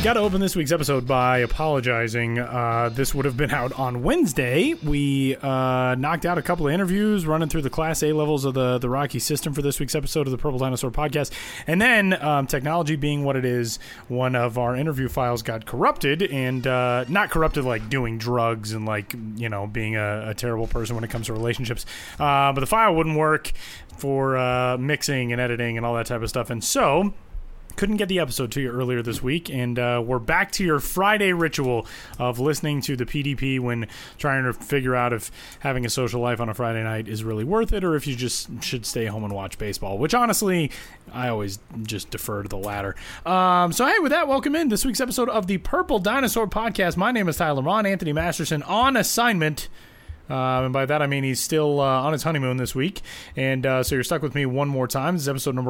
got to open this week's episode by apologizing. This would have been out on Wednesday. We knocked out a couple of interviews running through the Class A levels of the Rocky system for this week's episode of the Purple Dinosaur podcast. And then, technology being what it is, one of our interview files got corrupted, and not corrupted like doing drugs and like, you know, being a terrible person when it comes to relationships. But the file wouldn't work for mixing and editing and all that type of stuff. And so couldn't get the episode to you earlier this week, and we're back to your Friday ritual of listening to the PDP when trying to figure out if having a social life on a Friday night is really worth it, or if you just should stay home and watch baseball, which honestly, I always just defer to the latter. So hey, with that, welcome in this week's episode of the Purple Dinosaur Podcast. My name is Tyler Ron, Anthony Masterson on assignment. And by that, I mean he's still on his honeymoon this week. And so you're stuck with me one more time. This is episode number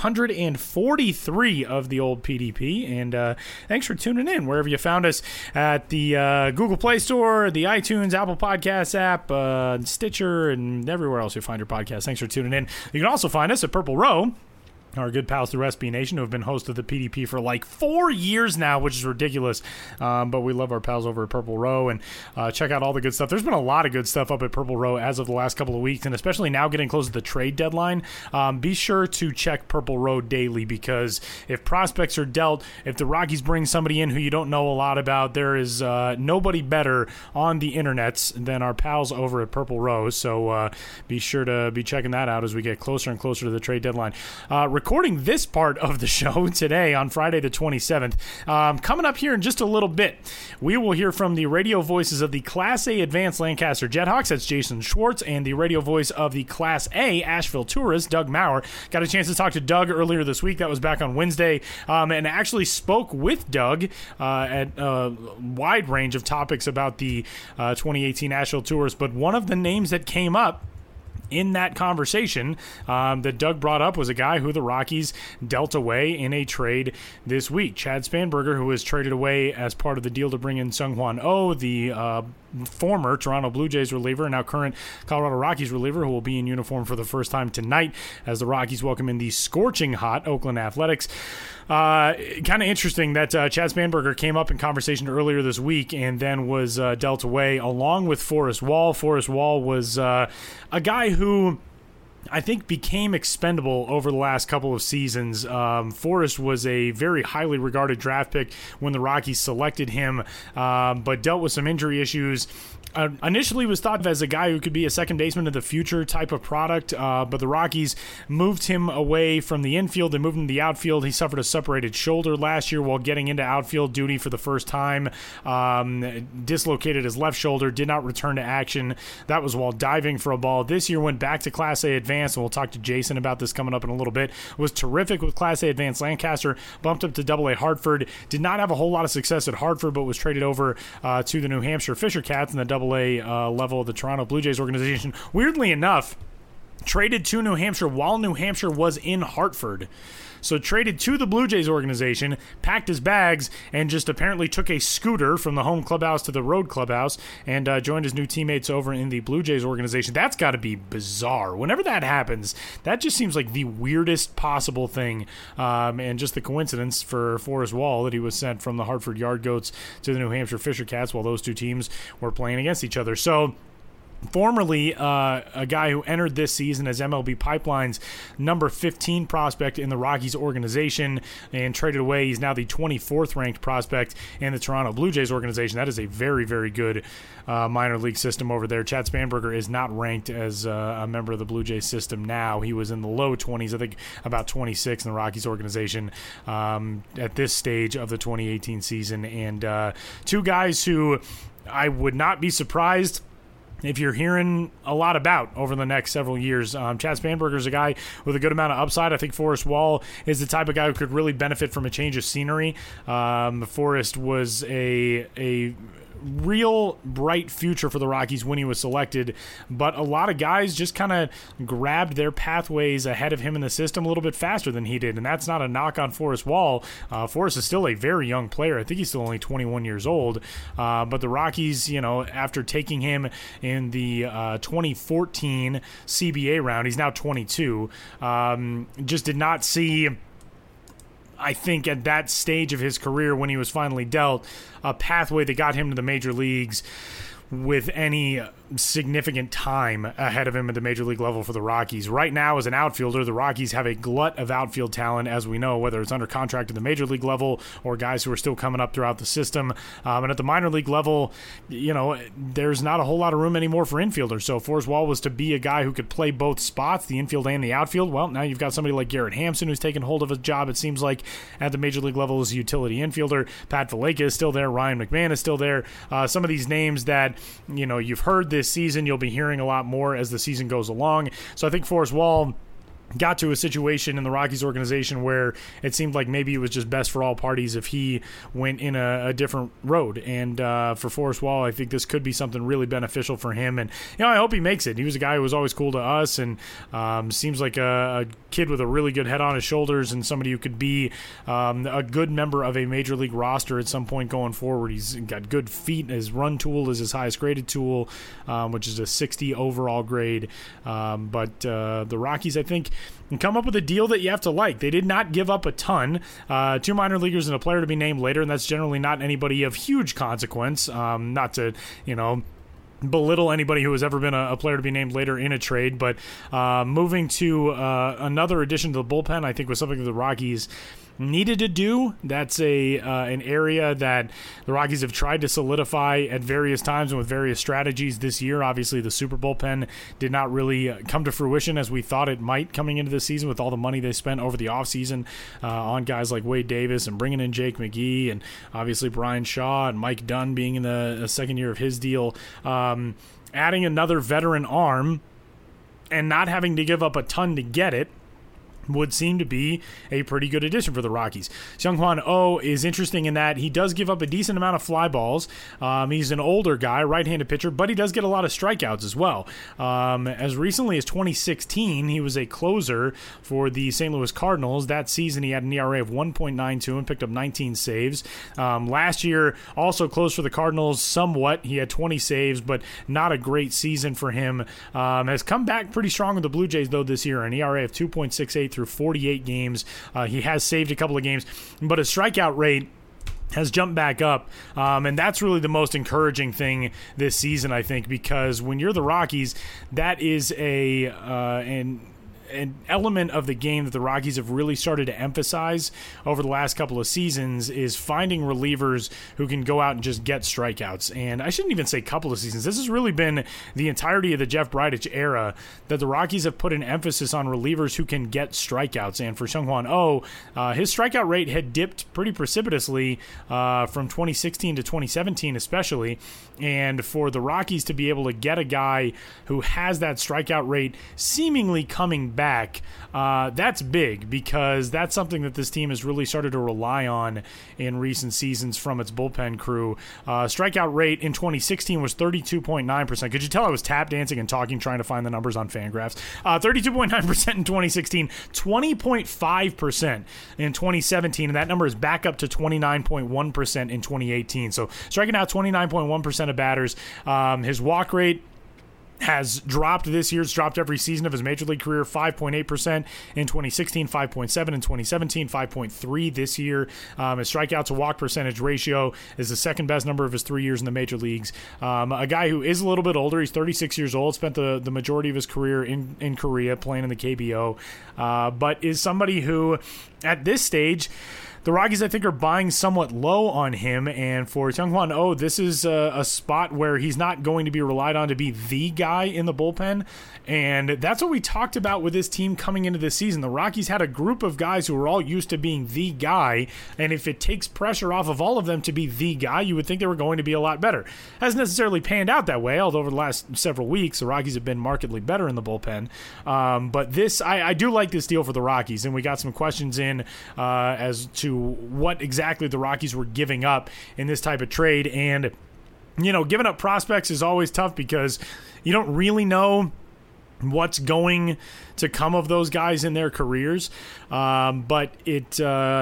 143 of the old PDP. And thanks for tuning in wherever you found us at the Google Play Store, the iTunes, Apple Podcasts app, Stitcher, and everywhere else you find your podcast. Thanks for tuning in. You can also find us at Purple Row, our good pals through SB Nation, who have been host of the PDP for like 4 years now, which is ridiculous. But we love our pals over at Purple Row, and check out all the good stuff. There's been a lot of good stuff up at Purple Row as of the last couple of weeks, and especially now getting close to the trade deadline. Be sure to check Purple Row daily, because if prospects are dealt, if the Rockies bring somebody in who you don't know a lot about, there is nobody better on the internets than our pals over at Purple Row. So be sure to be checking that out as we get closer and closer to the trade deadline. Recording this part of the show today on Friday the 27th. Coming up here in just a little bit, we will hear from the radio voices of the Class A Advanced Lancaster Jethawks. That's Jason Schwartz, and the radio voice of the Class A Asheville Tourists, Doug Maurer. Got a chance to talk to Doug earlier this week. That was back on Wednesday, and actually spoke with Doug at a wide range of topics about the 2018 Asheville Tourists. But one of the names that came up in that conversation that Doug brought up was a guy who the Rockies dealt away in a trade this week. Chad Spanberger, who was traded away as part of the deal to bring in Seung-Hwan Oh, the former Toronto Blue Jays reliever, now current Colorado Rockies reliever, who will be in uniform for the first time tonight as the Rockies welcome in the scorching hot Oakland Athletics. Kind of interesting that Chad Spanberger came up in conversation earlier this week and then was dealt away along with Forrest Wall. Forrest Wall was a guy who I think became expendable over the last couple of seasons. Forrest was a very highly regarded draft pick when the Rockies selected him, but dealt with some injury issues. Initially was thought of as a guy who could be a second baseman of the future type of product, but the Rockies moved him away from the infield. They moved him to the outfield. He suffered a separated shoulder last year while getting into outfield duty for the first time. Dislocated his left shoulder, did not return to action. That was while diving for a ball. This year went back to Class A Advanced, and we'll talk to Jason about this coming up in a little bit. Was terrific with Class A Advanced Lancaster, bumped up to Double A Hartford. Did not have a whole lot of success at Hartford, but was traded over to the New Hampshire Fisher Cats in the Double A level of the Toronto Blue Jays organization. Weirdly enough, traded to New Hampshire while New Hampshire was in Hartford. So traded to the Blue Jays organization, packed his bags, and just apparently took a scooter from the home clubhouse to the road clubhouse and joined his new teammates over in the Blue Jays organization. That's got to be bizarre. Whenever that happens, that just seems like the weirdest possible thing. And just the coincidence for Forrest Wall that he was sent from the Hartford Yard Goats to the New Hampshire Fisher Cats while those two teams were playing against each other. So formerly a guy who entered this season as MLB Pipeline's number 15 prospect in the Rockies organization and traded away. He's now the 24th ranked prospect in the Toronto Blue Jays organization. That is a very, very good minor league system over there. Chad Spanberger is not ranked as a member of the Blue Jays system now. He was in the low 20s, I think about 26 in the Rockies organization at this stage of the 2018 season. And two guys who I would not be surprised if you're hearing a lot about over the next several years. Chad Spanberger is a guy with a good amount of upside. I think Forrest Wall is the type of guy who could really benefit from a change of scenery. Forrest was a real bright future for the Rockies when he was selected, but a lot of guys just kind of grabbed their pathways ahead of him in the system a little bit faster than he did, and that's not a knock on Forrest Wall. Forrest is still a very young player. I think he's still only 21 years old, but the Rockies, after taking him in the 2014 CBA round, he's now 22, just did not see I think at that stage of his career when he was finally dealt a pathway that got him to the major leagues with any significant time ahead of him at the major league level for the Rockies. Right now, as an outfielder, the Rockies have a glut of outfield talent, as we know, whether it's under contract at the major league level or guys who are still coming up throughout the system. And at the minor league level, there's not a whole lot of room anymore for infielders. So if Forrest Wall was to be a guy who could play both spots, the infield and the outfield, well, now you've got somebody like Garrett Hampson who's taken hold of a job, it seems like, at the major league level as a utility infielder. Pat Valaika is still there. Ryan McMahon is still there. Some of these names that you've heard this season, you'll be hearing a lot more as the season goes along. So I think Forrest Wall got to a situation in the Rockies organization where it seemed like maybe it was just best for all parties if he went in a different road. And for Forrest Wall, I think this could be something really beneficial for him. And, I hope he makes it. He was a guy who was always cool to us and seems like a kid with a really good head on his shoulders and somebody who could be a good member of a major league roster at some point going forward. He's got good feet. His run tool is his highest graded tool, which is a 60 overall grade. But the Rockies, I think, and come up with a deal that you have to like. They did not give up a ton. 2 minor leaguers and a player to be named later, and that's generally not anybody of huge consequence. Not to, belittle anybody who has ever been a player to be named later in a trade, but moving to another addition to the bullpen, I think was something that the Rockies needed to do. That's an area that the Rockies have tried to solidify at various times and with various strategies this year. Obviously, the super bullpen did not really come to fruition as we thought it might coming into the season with all the money they spent over the offseason on guys like Wade Davis and bringing in Jake McGee and obviously Brian Shaw and Mike Dunn being in the second year of his deal. Adding another veteran arm and not having to give up a ton to get it would seem to be a pretty good addition for the Rockies. Seung-Hwan Oh is interesting in that he does give up a decent amount of fly balls. He's an older guy, right-handed pitcher, but he does get a lot of strikeouts as well. As recently as 2016, he was a closer for the St. Louis Cardinals. That season, he had an ERA of 1.92 and picked up 19 saves. Last year, also close for the Cardinals somewhat. He had 20 saves, but not a great season for him. Has come back pretty strong with the Blue Jays, though, this year, an ERA of 2.68 through 48 games. He has saved a couple of games, but his strikeout rate has jumped back up, and that's really the most encouraging thing this season, I think, because when you're the Rockies, that is an element of the game that the Rockies have really started to emphasize over the last couple of seasons is finding relievers who can go out and just get strikeouts. And I shouldn't even say couple of seasons. This has really been the entirety of the Jeff Bridich era that the Rockies have put an emphasis on relievers who can get strikeouts. And for Seung-Hwan Oh, his strikeout rate had dipped pretty precipitously from 2016 to 2017 especially. And for the Rockies to be able to get a guy who has that strikeout rate seemingly coming back, that's big because that's something that this team has really started to rely on in recent seasons from its bullpen crew. Strikeout rate in 2016 was 32.9%. Could you tell I was tap dancing and talking trying to find the numbers on Fangraphs? 32.9% in 2016, 20.5% in 2017, and that number is back up to 29.1% in 2018. So striking out 29.1% of batters. His walk rate has dropped this year. It's dropped every season of his major league career, 5.8% in 2016, 5.7 in 2017, 5.3 this year. His strikeout to walk percentage ratio is the second best number of his 3 years in the major leagues. A guy who is a little bit older. He's 36 years old, spent the majority of his career in Korea playing in the KBO, but is somebody who at this stage the Rockies, I think, are buying somewhat low on him, and for Seung-Hwan Oh, this is a spot where he's not going to be relied on to be the guy in the bullpen, and that's what we talked about with this team coming into this season. The Rockies had a group of guys who were all used to being the guy, and if it takes pressure off of all of them to be the guy, you would think they were going to be a lot better. Hasn't necessarily panned out that way, although over the last several weeks, the Rockies have been markedly better in the bullpen. But this, I do like this deal for the Rockies, and we got some questions in as to what exactly the Rockies were giving up in this type of trade. And, giving up prospects is always tough because you don't really know what's going to come of those guys in their careers. But it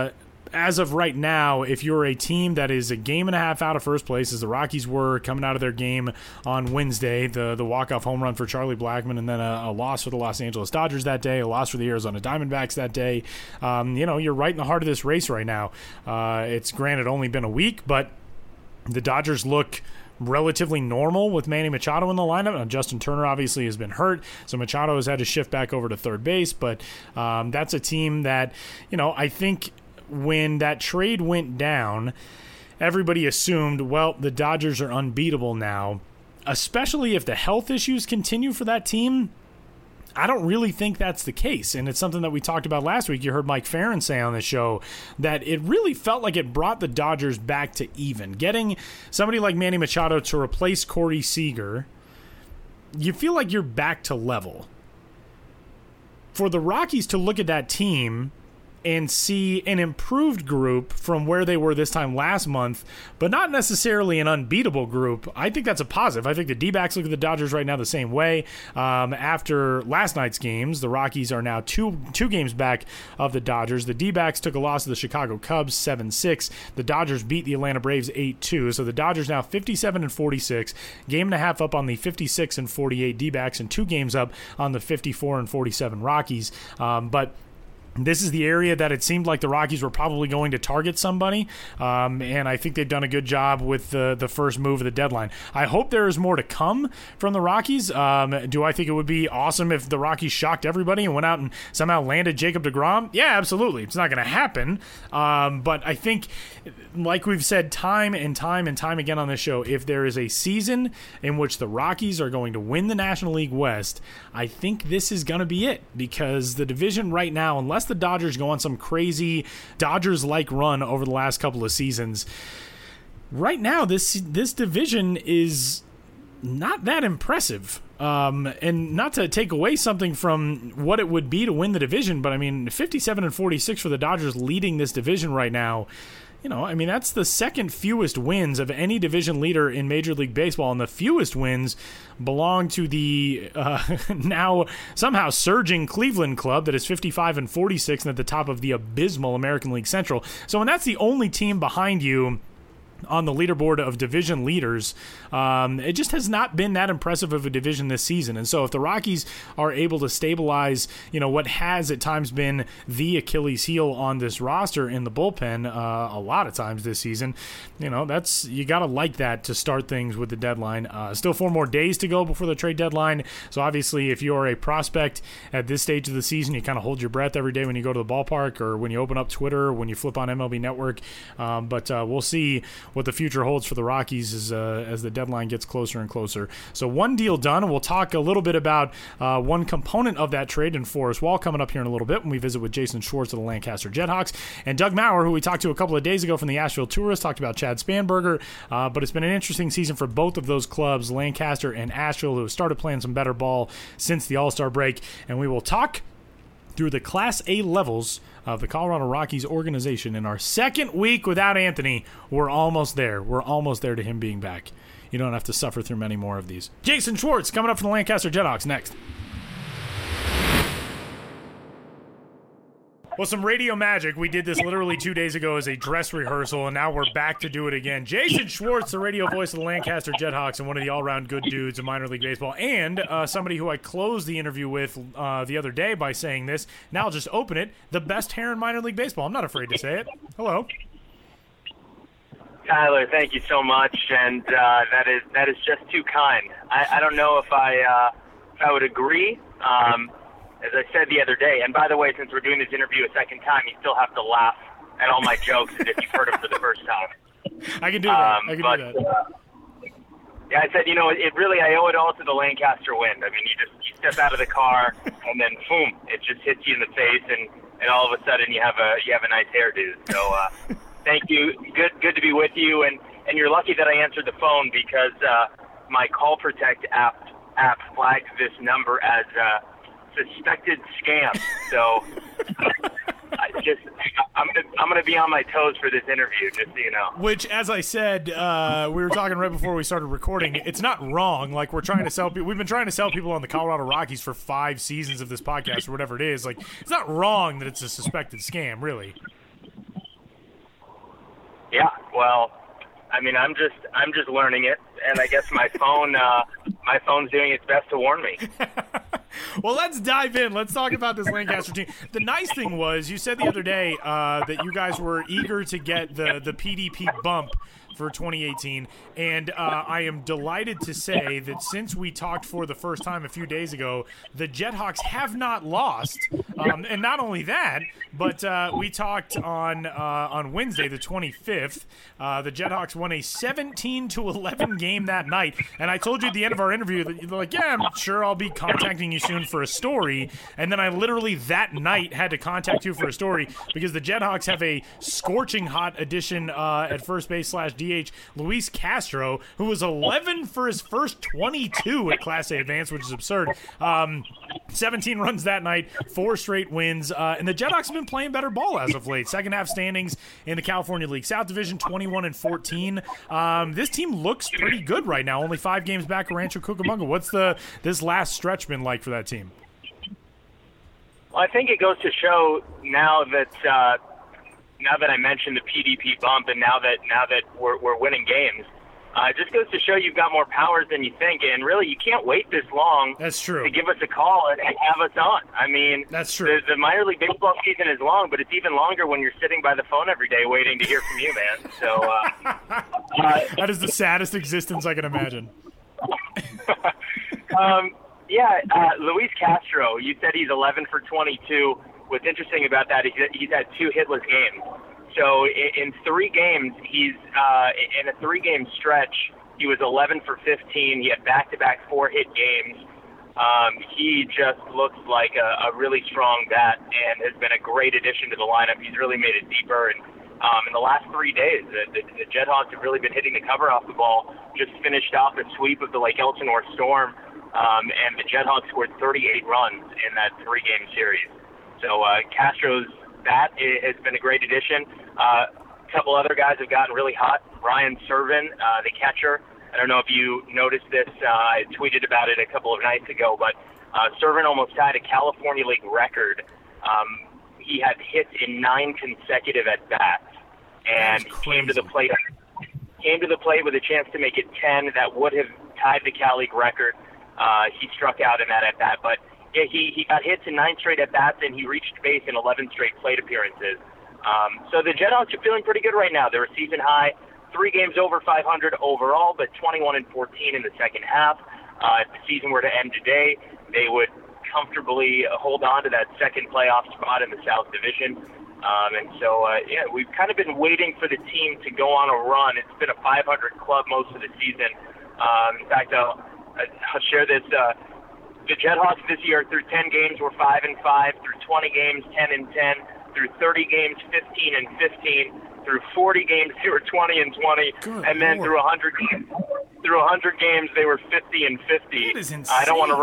as of right now, if you're a team that is a game and a half out of first place, as the Rockies were coming out of their game on Wednesday, the walk-off home run for Charlie Blackmon, and then a loss for the Los Angeles Dodgers that day, a loss for the Arizona Diamondbacks that day, you're right in the heart of this race right now. It's granted only been a week, but the Dodgers look relatively normal with Manny Machado in the lineup. Justin Turner obviously has been hurt, so Machado has had to shift back over to third base, but that's a team that, I think when that trade went down, everybody assumed, well, the Dodgers are unbeatable now, especially if the health issues continue for that team. I don't really think that's the case, and it's something that we talked about last week. You heard Mike Farron say on the show that it really felt like it brought the Dodgers back to even. Getting somebody like Manny Machado to replace Corey Seager, you feel like you're back to level. For the Rockies to look at that team and see an improved group from where they were this time last month, but not necessarily an unbeatable group, I think that's a positive. I think the D-backs look at the Dodgers right now the same way. After last night's games, the Rockies are now two games back of the Dodgers. The D-backs took a loss to the Chicago Cubs 7-6. The Dodgers beat the Atlanta Braves 8-2. So the Dodgers now 57-46, game and a half up on the 56-48 D-backs, and 2 games up on the 54-47 Rockies. But this is the area that it seemed like the Rockies were probably going to target somebody, and I think they've done a good job with the first move of the deadline. I hope there is more to come from the Rockies. Do I think it would be awesome if the Rockies shocked everybody and went out and somehow landed Jacob deGrom? Yeah, absolutely. It's not going to happen, but I think, like we've said time and time again on this show, if there is a season in which the Rockies are going to win the National League West, I think this is going to be it, because the division right now, unless the Dodgers go on some crazy Dodgers-like run over the last couple of seasons, right now this division is not that impressive. And not to take away something from what it would be to win the division, but 57-46 for the Dodgers leading this division right now. That's the second fewest wins of any division leader in Major League Baseball, and the fewest wins belong to the now somehow surging Cleveland club that is 55-46 and at the top of the abysmal American League Central. So when that's the only team behind you on the leaderboard of division leaders, it just has not been that impressive of a division this season. And so if the Rockies are able to stabilize, what has at times been the Achilles heel on this roster in the bullpen a lot of times this season, you got to like that to start things with the deadline. Still 4 more days to go before the trade deadline. So obviously if you're a prospect at this stage of the season, you kind of hold your breath every day when you go to the ballpark or when you open up Twitter or when you flip on MLB Network. But we'll see what the future holds for the Rockies as the deadline gets closer and closer. So one deal done, and we'll talk a little bit about one component of that trade in Forrest Wall coming up here in a little bit when we visit with Jason Schwartz of the Lancaster Jethawks, and Doug Maurer, who we talked to a couple of days ago from the Asheville Tourists, talked about Chad Spanberger, but it's been an interesting season for both of those clubs, Lancaster and Asheville, who have started playing some better ball since the All-Star break, and we will talk through the Class A levels of the Colorado Rockies organization. In our second week without Anthony, we're almost there. We're almost there to him being back. You don't have to suffer through many more of these. Jason Schwartz coming up from the Lancaster Jethawks next. Well, some radio magic. We did this literally 2 days ago as a dress rehearsal, and now we're back to do it again. Jason Schwartz, the radio voice of the Lancaster Jethawks and one of the all-around good dudes of minor league baseball, and somebody who I closed the interview with the other day by saying this. Now I'll just open it. The best hair in minor league baseball. I'm not afraid to say it. Hello. Tyler, thank you so much, and that is just too kind. I don't know if I would agree. As I said the other day, and by the way, since we're doing this interview a second time, you still have to laugh at all my jokes as if you've heard them for the first time. I can do that. I can do that. Yeah, I said, it really, I owe it all to the Lancaster wind. You step out of the car, and then boom, it just hits you in the face, and all of a sudden you have a nice hairdo. So thank you. Good to be with you, and you're lucky that I answered the phone because my Call Protect app flags this number as suspected scam. So I'm gonna be on my toes for this interview, just so you know. Which, as I said, we were talking right before we started recording. It's not wrong. Like, we're trying to sell people. We've been trying to sell people on the Colorado Rockies for 5 seasons of this podcast or whatever it is. Like, it's not wrong that it's a suspected scam, really. Yeah, well, I mean, I'm just learning it, and I guess my phone's doing its best to warn me. Well, let's dive in. Let's talk about this Lancaster team. The nice thing was, you said the other day that you guys were eager to get the PDP bump for 2018, and I am delighted to say that since we talked for the first time a few days ago, the Jethawks have not lost, and not only that, but we talked on Wednesday, the 25th. The Jethawks won a 17-11 game that night, and I told you at the end of our interview that you're like, yeah, I'm sure I'll be contacting you soon for a story, and then I literally that night had to contact you for a story because the Jethawks have a scorching hot addition at first base / DH, Luis Castro, who was 11 for his first 22 at Class A Advance, which is absurd. 17 runs that night, 4 straight wins, and the Jethawks have been playing better ball as of late. Second half standings in the California League South Division, 21-14. This team looks pretty good right now. Only 5 games back of Rancho Cucamonga. What's this last stretch been like for that team? Well, I think it goes to show now that I mentioned the PDP bump, and now that we're winning games, it just goes to show you've got more powers than you think, and really you can't wait this long. That's true. To give us a call and have us on. I mean, that's true. The minor league baseball season is long, but it's even longer when you're sitting by the phone every day waiting to hear from you, man. So that is the saddest existence I can imagine. Luis Castro, you said he's 11 for 22. What's interesting about that is he's had 2 hitless games. So in 3 games, he's in a 3-game stretch, he was 11 for 15. He had back-to-back 4-hit games. He just looks like a really strong bat and has been a great addition to the lineup. He's really made it deeper. And in the last 3 days, the Jethawks have really been hitting the cover off the ball. Just finished off a sweep of the Lake Elsinore Storm, and the Jethawks scored 38 runs in that 3-game series. So Castro's bat has been a great addition. A couple other guys have gotten really hot. Ryan Servin, the catcher. I don't know if you noticed this. I tweeted about it a couple of nights ago, but Servin almost tied a California League record. He had hits in 9 consecutive at-bats, and came to the plate with a chance to make it 10. That would have tied the Cal League record. He struck out in that at-bat, but yeah, he got hits in 9 straight at-bats, and he reached base in 11 straight plate appearances. So the Jethawks are feeling pretty good right now. They're a season high, 3 games over 500 overall, but 21-14 in the second half. If the season were to end today, they would comfortably hold on to that second playoff spot in the South Division. We've kind of been waiting for the team to go on a run. It's been a 500 club most of the season. In fact, I'll share this. The Jethawks this year, through 10 games, were 5-5. Through 20 games, 10-10. Through 30 games, 15-15. Through 40 games, they were 20-20. And then through 100 games, they were 50-50. That is insane. I don't want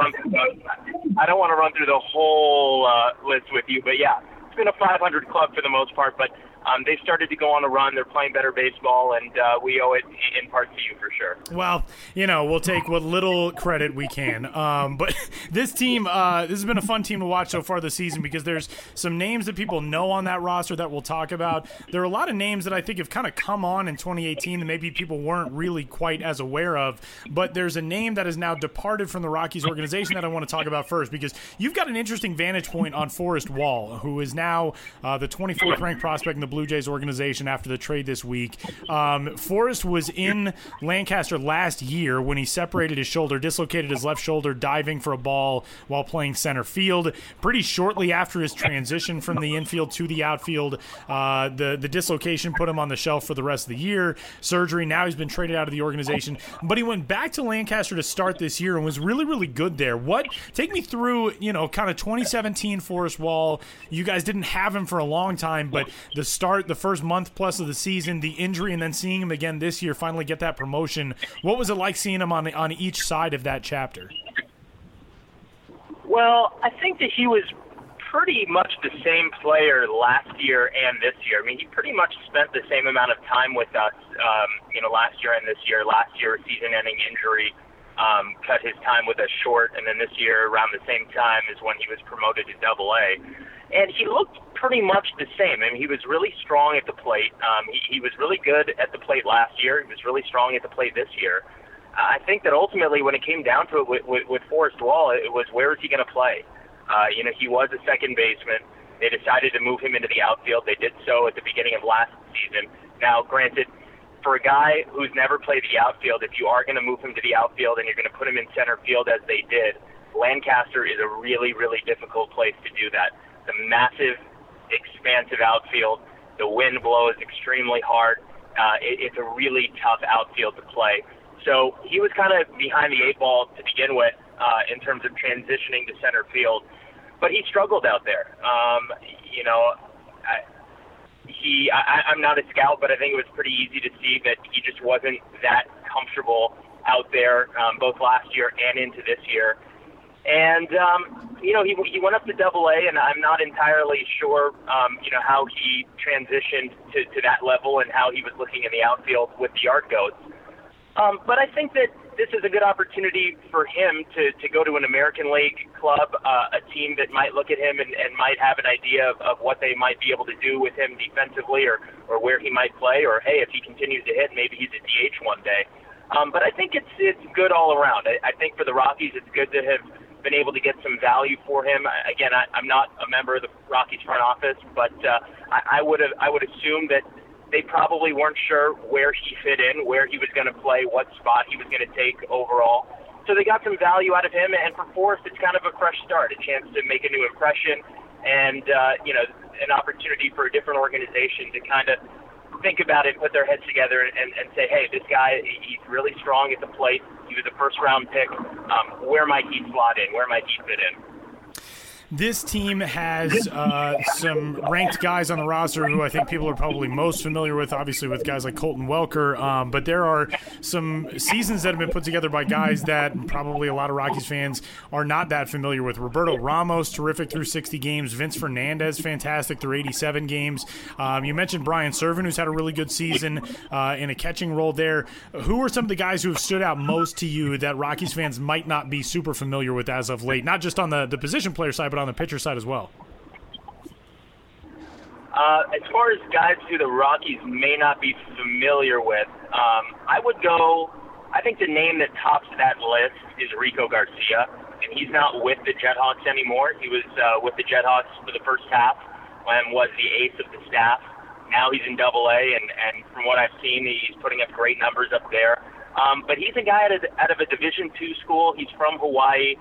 to run through the whole list with you, but yeah, it's been a 500 club for the most part. But they've started to go on a run. They're playing better baseball, and we owe it in part to you for sure. Well, we'll take what little credit we can. But this team, this has been a fun team to watch so far this season because there's some names that people know on that roster that we'll talk about. There are a lot of names that I think have kind of come on in 2018 that maybe people weren't really quite as aware of. But there's a name that has now departed from the Rockies organization that I want to talk about first because you've got an interesting vantage point on Forrest Wall, who is now the 24th ranked prospect in the Blue Jays organization after the trade this week. Forrest was in Lancaster last year when he separated his shoulder, dislocated his left shoulder diving for a ball while playing center field. Pretty shortly after his transition from the infield to the outfield, the dislocation put him on the shelf for the rest of the year. Surgery, now he's been traded out of the organization. But he went back to Lancaster to start this year and was really, really good there. Take me through, kind of 2017 Forrest Wall. You guys didn't have him for a long time, but the first month plus of the season, the injury, and then seeing him again this year, finally get that promotion. What was it like seeing him on each side of that chapter? Well, I think that he was pretty much the same player last year and this year. I mean, he pretty much spent the same amount of time with us, last year and this year. Last year, season-ending injury. cut his time with us short, and then this year, around the same time, is when he was promoted to Double-A. And he looked pretty much the same. I mean, he was really strong at the plate. He was really good at the plate last year. He was really strong at the plate this year. I think that ultimately, when it came down to it with Forrest Wall, it was where is he going to play? He was a second baseman. They decided to move him into the outfield. They did so at the beginning of last season. Now, granted, for a guy who's never played the outfield, if you are going to move him to the outfield and you're going to put him in center field as they did, Lancaster is a really, really difficult place to do that. It's a massive, expansive outfield. The wind blows extremely hard. It's a really tough outfield to play. So he was kind of behind the eight ball to begin with in terms of transitioning to center field. But he struggled out there. I'm not a scout, but I think it was pretty easy to see that he just wasn't that comfortable out there, both last year and into this year. And, he went up to Double-A, and I'm not entirely sure, how he transitioned to that level and how he was looking in the outfield with the Yard Goats. But I think that this is a good opportunity for him to go to an American League club, a team that might look at him and might have an idea of what they might be able to do with him defensively or where he might play, or, hey, if he continues to hit, maybe he's a DH one day. But I think it's good all around. I think for the Rockies, it's good to have been able to get some value for him. Again, I'm not a member of the Rockies front office, but I would assume that they probably weren't sure where he fit in, where he was going to play, what spot he was going to take overall. So they got some value out of him, and for Forrest, it's kind of a fresh start, a chance to make a new impression, and an opportunity for a different organization to kind of think about it, put their heads together, and say, hey, this guy, he's really strong at the plate. He was a first-round pick. Where might he slot in? Where might he fit in? This team has some ranked guys on the roster who I think people are probably most familiar with, obviously with guys like Colton Welker, but there are some seasons that have been put together by guys that probably a lot of Rockies fans are not that familiar with. Roberto Ramos, terrific through 60 games. Vince Fernandez, fantastic through 87 games. You mentioned Brian Serven, who's had a really good season in a catching role there. Who are some of the guys who have stood out most to you that Rockies fans might not be super familiar with as of late, not just on the position player side, but on the pitcher side as well? As far as guys who the Rockies may not be familiar with, I think the name that tops that list is Rico Garcia, and he's not with the Jethawks anymore. He was with the Jethawks for the first half and was the ace of the staff. Now he's in Double-A, and from what I've seen, he's putting up great numbers up there. But he's a guy out of a Division II school. He's from Hawaii,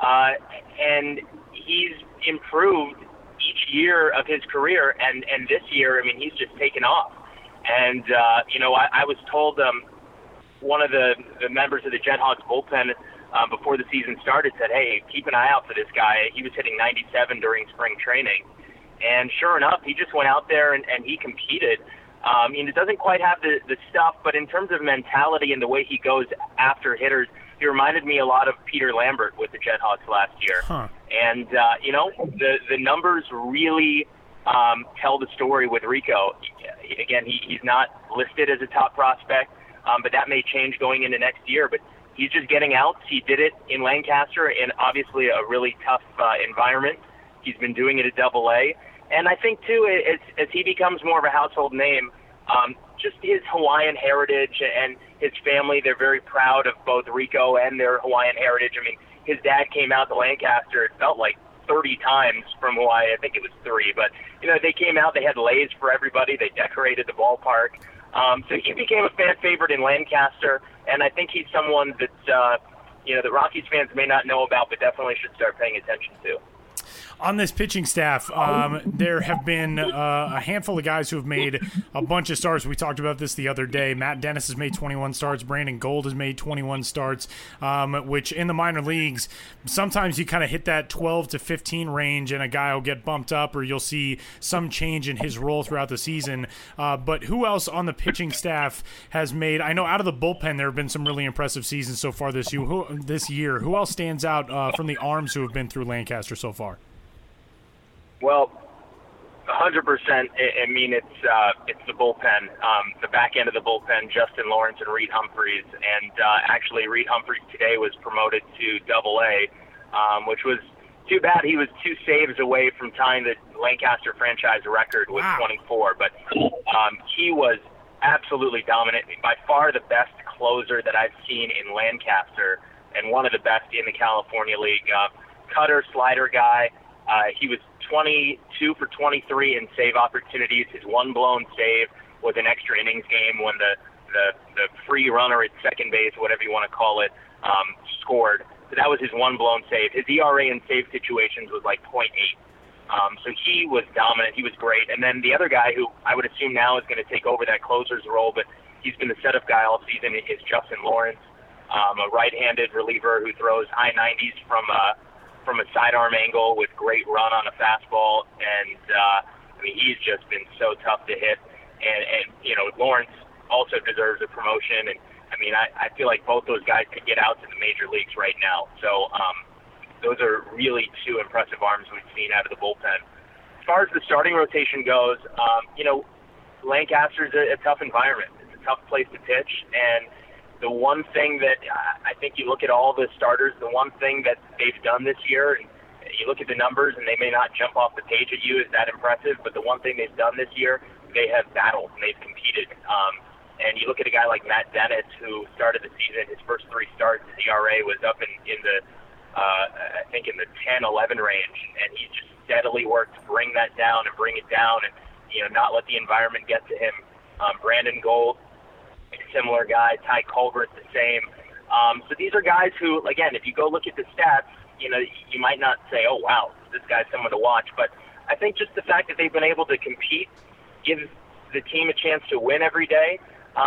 and he's improved each year of his career, and this year, I mean, he's just taken off. And, I was told one of the members of the Jethawks bullpen before the season started said, hey, keep an eye out for this guy. He was hitting 97 during spring training. And sure enough, he just went out there and he competed. He doesn't quite have the stuff, but in terms of mentality and the way he goes after hitters, he reminded me a lot of Peter Lambert with the Jethawks last year. Huh. And, the numbers really tell the story with Rico. Again, he's not listed as a top prospect, but that may change going into next year. But he's just getting outs. He did it in Lancaster in obviously a really tough environment. He's been doing it at Double-A. And I think, too, as he becomes more of a household name, just his Hawaiian heritage and his family, they're very proud of both Rico and their Hawaiian heritage. I mean, his dad came out to Lancaster, it felt like 30 times from Hawaii. I think it was 3. But, they came out, they had leis for everybody. They decorated the ballpark. So he became a fan favorite in Lancaster, and I think he's someone that, the Rockies fans may not know about, but definitely should start paying attention to. On this pitching staff, there have been a handful of guys who have made a bunch of starts. We talked about this the other day. Matt Dennis has made 21 starts. Brandon Gold has made 21 starts, which in the minor leagues, sometimes you kind of hit that 12 to 15 range and a guy will get bumped up or you'll see some change in his role throughout the season. But who else on the pitching staff has made – I know out of the bullpen there have been some really impressive seasons so far this year. Who else stands out from the arms who have been through Lancaster so far? Well, 100%. I mean, it's the bullpen, the back end of the bullpen, Justin Lawrence and Reed Humphreys. And actually, Reed Humphreys today was promoted to Double-A, which was too bad. He was 2 saves away from tying the Lancaster franchise record with 24. But he was absolutely dominant. By far the best closer that I've seen in Lancaster, and one of the best in the California League. Cutter, slider guy. He was 22 for 23 in save opportunities. His one blown save was an extra innings game when the free runner at second base, whatever you want to call it, scored. So that was his one blown save. His ERA in save situations was like 0.8. So he was dominant. He was great. And then the other guy who I would assume now is going to take over that closer's role, but he's been the setup guy all season, is Justin Lawrence, a right-handed reliever who throws high 90s from a sidearm angle with great run on a fastball. And, I mean, he's just been so tough to hit. And you know, Lawrence also deserves a promotion. And, I mean, I feel like both those guys could get out to the major leagues right now. So those are really 2 impressive arms we've seen out of the bullpen. As far as the starting rotation goes, you know, Lancaster's a tough environment. It's a tough place to pitch. And the one thing that I think you look at all the starters, the one thing that they've done this year, and you look at the numbers and they may not jump off the page at you as that impressive, but the one thing they've done this year, they have battled and they've competed. And you look at a guy like Matt Dennett, who started the season, his first 3 starts, his ERA was up in the I think in the 10-11 range, and he just steadily worked to bring that down and bring it down and, you know, not let the environment get to him. Brandon Gold, a similar guy. Ty Colbert, the same. So these are guys who, again, if you go look at the stats, you know, you might not say, oh, wow, this guy's someone to watch. But I think just the fact that they've been able to compete, give the team a chance to win every day,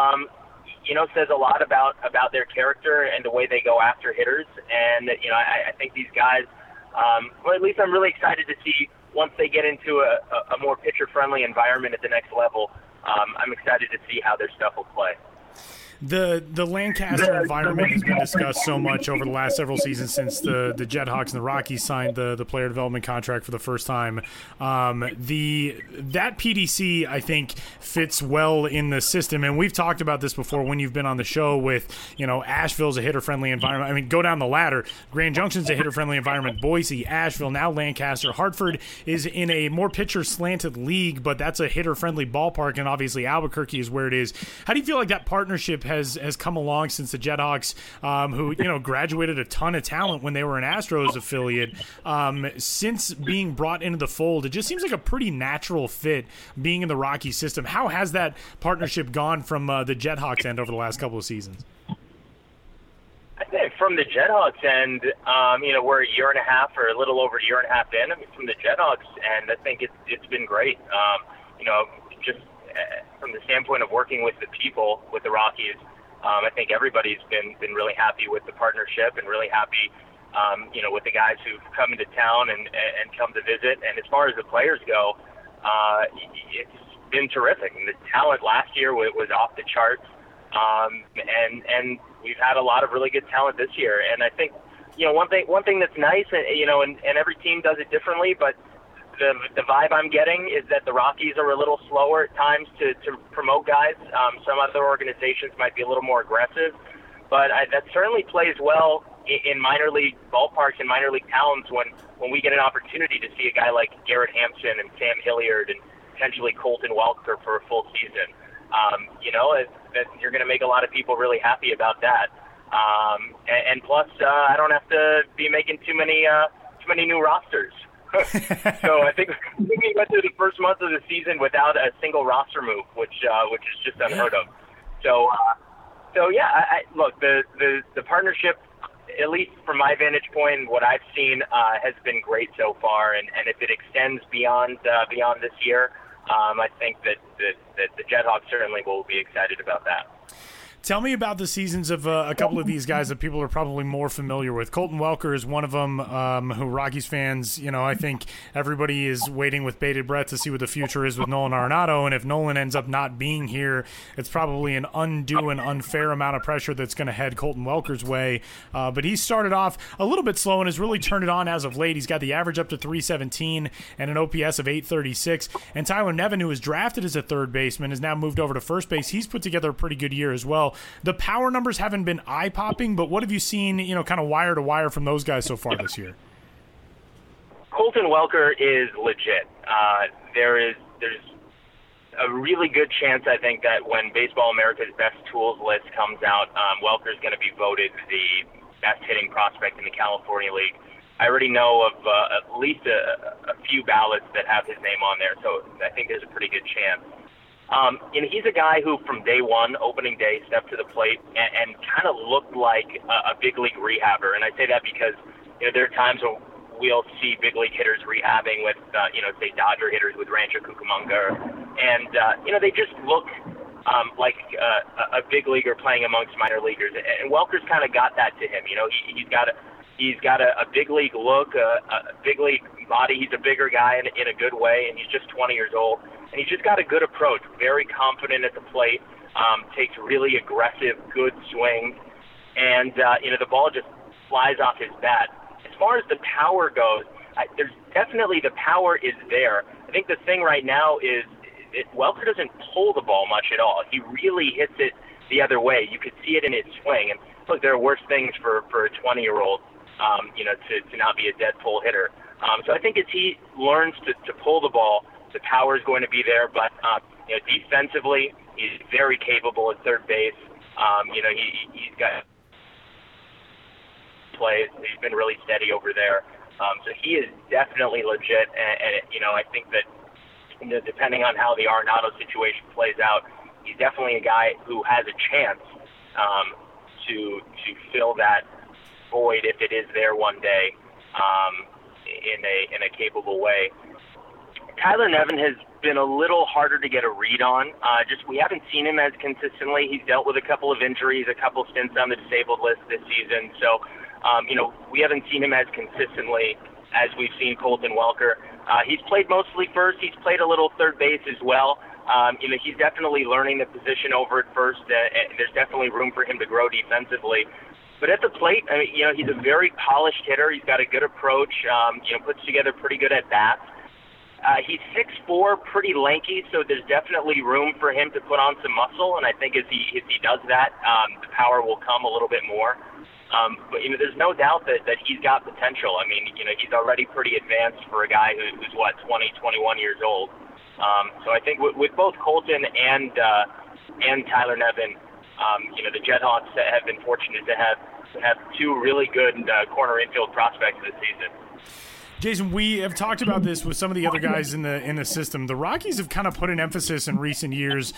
you know, says a lot about their character and the way they go after hitters. And, you know, I think these guys, well, at least I'm really excited to see once they get into a more pitcher-friendly environment at the next level, I'm excited to see how their stuff will play. The Lancaster environment has been discussed so much over the last several seasons since the Jethawks and the Rockies signed the player development contract for the first time. That PDC, I think, fits well in the system, and we've talked about this before when you've been on the show with, you know, Asheville's a hitter-friendly environment. I mean, go down the ladder. Grand Junction's a hitter-friendly environment. Boise, Asheville, now Lancaster. Hartford is in a more pitcher-slanted league, but that's a hitter-friendly ballpark, and obviously Albuquerque is where it is. How do you feel like that partnership has come along since the Jethawks, who, you know, graduated a ton of talent when they were an Astros affiliate, since being brought into the fold? It just seems like a pretty natural fit being in the Rocky system. How has that partnership gone from the Jethawks end over the last couple of seasons? I think from the Jethawks end, you know, we're a year and a half or a little over a year and a half in. I mean, from the Jethawks end, I think it's been great. You know, just from the standpoint of working with the people, with the Rockies, I think everybody's been really happy with the partnership and really happy, you know, with the guys who've come into town and come to visit. And as far as the players go, it's been terrific. And the talent last year was off the charts, and we've had a lot of really good talent this year. And I think, you know, one thing that's nice, you know, and every team does it differently, but the vibe I'm getting is that the Rockies are a little slower at times to promote guys. Some other organizations might be a little more aggressive, but that certainly plays well in minor league ballparks and minor league towns when we get an opportunity to see a guy like Garrett Hampson and Sam Hilliard and potentially Colton Welker for a full season. You know, that you're going to make a lot of people really happy about that. And plus, I don't have to be making too many new rosters. So I think we went through the first month of the season without a single roster move, which is just unheard of. So yeah, look, the partnership, at least from my vantage point, what I've seen has been great so far, and if it extends beyond this year, I think that the Jethawks certainly will be excited about that. Tell me about the seasons of a couple of these guys that people are probably more familiar with. Colton Welker is one of them, who Rockies fans, I think everybody is waiting with bated breath to see what the future is with Nolan Arenado. And if Nolan ends up not being here, it's probably an undue and unfair amount of pressure that's going to head Colton Welker's way. But he started off a little bit slow and has really turned it on as of late. He's got the average up to 317 and an OPS of 836. And Tyler Nevin, who was drafted as a third baseman, has now moved over to first base. He's put together a pretty good year as well. The power numbers haven't been eye-popping, but what have you seen, kind of wire to wire from those guys so far this year? Colton Welker is legit. There's a really good chance, I think, that when Baseball America's Best Tools list comes out, Welker's going to be voted the best hitting prospect in the California League. I already know of at least a few ballots that have his name on there, so I think there's a pretty good chance. He's a guy who, from day one, opening day, stepped to the plate and kind of looked like a big league rehabber. And I say that because, there are times when we'll see big league hitters rehabbing with, say Dodger hitters with Rancho Cucamonga. And, they just look like a big leaguer playing amongst minor leaguers. And Welker's kind of got that to him. He's got a big league look, a big league body. He's a bigger guy in a good way, and he's just 20 years old. And he's just got a good approach, very confident at the plate, takes really aggressive, good swings, and, the ball just flies off his bat. As far as the power goes, there's definitely the power is there. I think the thing right now is Welker doesn't pull the ball much at all. He really hits it the other way. You could see it in his swing. And look, there are worse things for a 20-year-old, to not be a dead pull hitter. So I think as he learns to pull the ball, the power is going to be there. But, defensively, he's very capable at third base. He's got plays. He's been really steady over there. So he is definitely legit. And I think that, depending on how the Arenado situation plays out, he's definitely a guy who has a chance to fill that void if it is there one day in a capable way. Tyler Nevin has been a little harder to get a read on. We haven't seen him as consistently. He's dealt with a couple of injuries, a couple stints on the disabled list this season. So, we haven't seen him as consistently as we've seen Colton Welker. He's played mostly first. He's played a little third base as well. He's definitely learning the position over at first. And there's definitely room for him to grow defensively. But at the plate, he's a very polished hitter. He's got a good approach, puts together pretty good at-bats. He's 6'4", pretty lanky, so there's definitely room for him to put on some muscle, and I think if he does that, the power will come a little bit more. But there's no doubt that he's got potential. He's already pretty advanced for a guy who's 20, 21 years old. So I think with both Colton and Tyler Nevin, the Jethawks have been fortunate to have two really good corner infield prospects this season. Jason, we have talked about this with some of the other guys in the system. The Rockies have kind of put an emphasis in recent years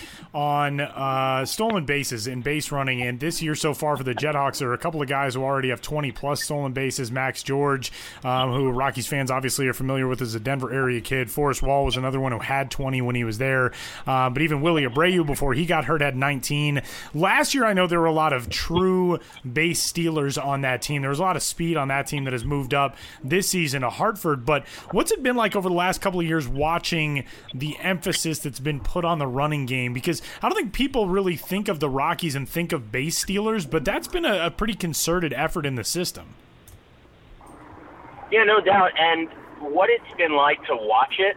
on stolen bases and base running, and this year so far for the Jethawks, there are a couple of guys who already have 20-plus stolen bases. Max George, who Rockies fans obviously are familiar with as a Denver area kid. Forrest Wall was another one who had 20 when he was there. But even Willie Abreu, before he got hurt, had 19. Last year, I know there were a lot of true base stealers on that team. There was a lot of speed on that team that has moved up this season. But what's it been like over the last couple of years watching the emphasis that's been put on the running game? Because I don't think people really think of the Rockies and think of base stealers, but that's been a pretty concerted effort in the system. Yeah, no doubt. And what it's been like to watch it,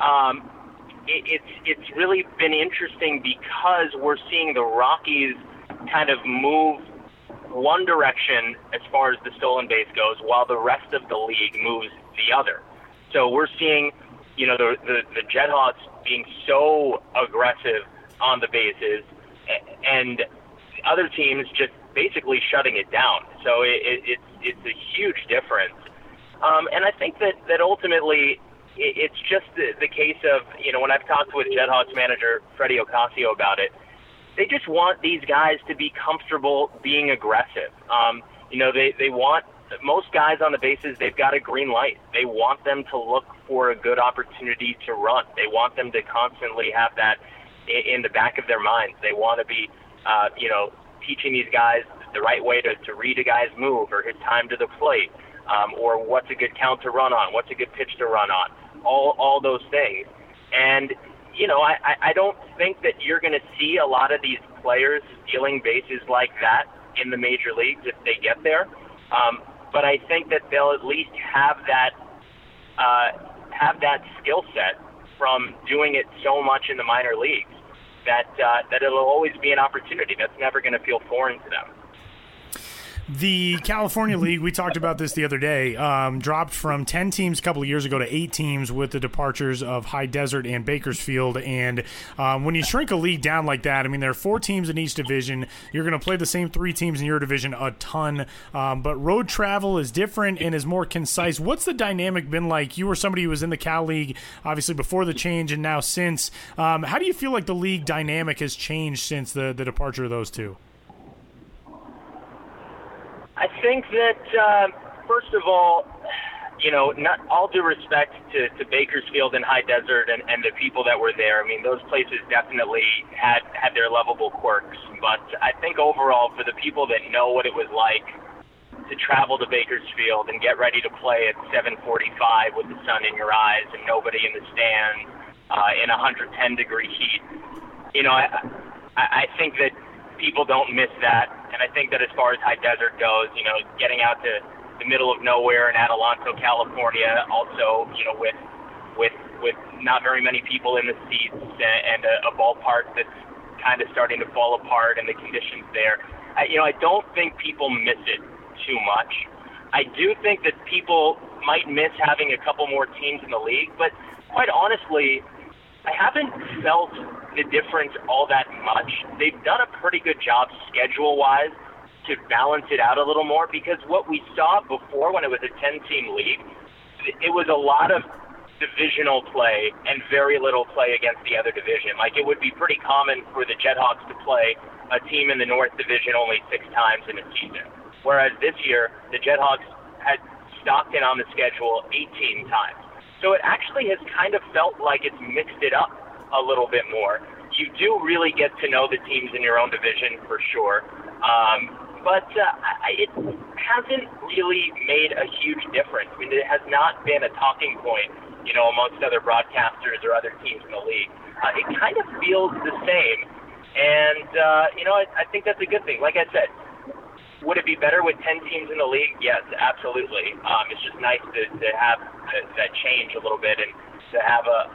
it's really been interesting because we're seeing the Rockies kind of move one direction as far as the stolen base goes, while the rest of the league moves the other. So we're seeing, the Jethawks being so aggressive on the bases, and other teams just basically shutting it down. So it's a huge difference. And I think that ultimately it's just the case of, when I've talked with Jethawks manager Freddie Ocasio about it, they just want these guys to be comfortable being aggressive. They want most guys on the bases, they've got a green light. They want them to look for a good opportunity to run. They want them to constantly have that in the back of their minds. They want to be, teaching these guys the right way to read a guy's move or his time to the plate, or what's a good count to run on, what's a good pitch to run on, all those things. And, I don't think that you're going to see a lot of these players stealing bases like that in the major leagues if they get there. But I think that they'll at least have that skill set from doing it so much in the minor leagues that it'll always be an opportunity that's never going to feel foreign to them. The California League, we talked about this the other day, dropped from 10 teams a couple of years ago to 8 teams with the departures of High Desert and Bakersfield. And when you shrink a league down like that, I mean, there are 4 teams in each division. You're going to play the same 3 teams in your division a ton. But road travel is different and is more concise. What's the dynamic been like? You were somebody who was in the Cal League, obviously, before the change and now since. How do you feel like the league dynamic has changed since the departure of those 2? I think that, first of all, not all due respect to Bakersfield and High Desert and the people that were there. I mean, those places definitely had their lovable quirks. But I think overall, for the people that know what it was like to travel to Bakersfield and get ready to play at 7:45 with the sun in your eyes and nobody in the stands in 110-degree heat, I think that people don't miss that. And I think that as far as High Desert goes, getting out to the middle of nowhere in Adelanto, California, also, with not very many people in the seats and a ballpark that's kind of starting to fall apart and the conditions there, I don't think people miss it too much. I do think that people might miss having a couple more teams in the league, but quite honestly, I haven't felt the difference all that much. They've done a pretty good job schedule-wise to balance it out a little more, because what we saw before when it was a 10-team league, it was a lot of divisional play and very little play against the other division. Like, it would be pretty common for the Jethawks to play a team in the North Division only 6 times in a season, whereas this year the Jethawks had Stockton on the schedule 18 times. So it actually has kind of felt like it's mixed it up a little bit more. You do really get to know the teams in your own division for sure. But it hasn't really made a huge difference. I mean, it has not been a talking point, amongst other broadcasters or other teams in the league. It kind of feels the same. And, I think that's a good thing. Like I said, would it be better with 10 teams in the league? Yes, absolutely. It's just nice to have that change a little bit and to have a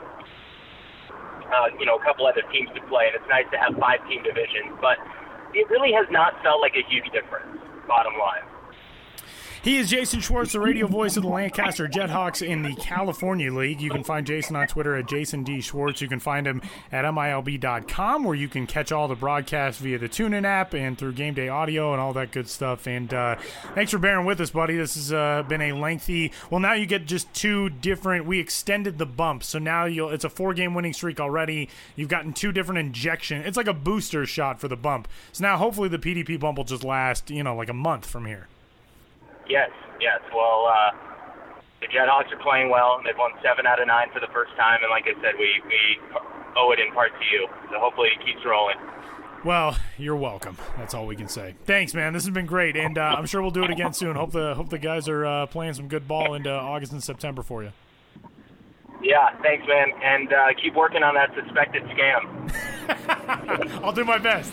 couple other teams to play. And it's nice to have 5-team divisions. But it really has not felt like a huge difference, bottom line. He is Jason Schwartz, the radio voice of the Lancaster Jethawks in the California League. You can find Jason on Twitter at Jason D. Schwartz. You can find him at MILB.com, where you can catch all the broadcasts via the TuneIn app and through Game Day Audio and all that good stuff. And thanks for bearing with us, buddy. This has been a lengthy – well, now you get just 2 different – we extended the bump. So now it's a 4-game winning streak already. You've gotten 2 different injections. It's like a booster shot for the bump. So now hopefully the PDP bump will just last, like a month from here. Yes. Well, the Jethawks are playing well. They've won 7 out of 9 for the first time, and like I said, we owe it in part to you. So hopefully it keeps rolling. Well, you're welcome. That's all we can say. Thanks, man. This has been great, and I'm sure we'll do it again soon. Hope the guys are playing some good ball into August and September for you. Yeah, thanks, man, and keep working on that suspected scam. I'll do my best.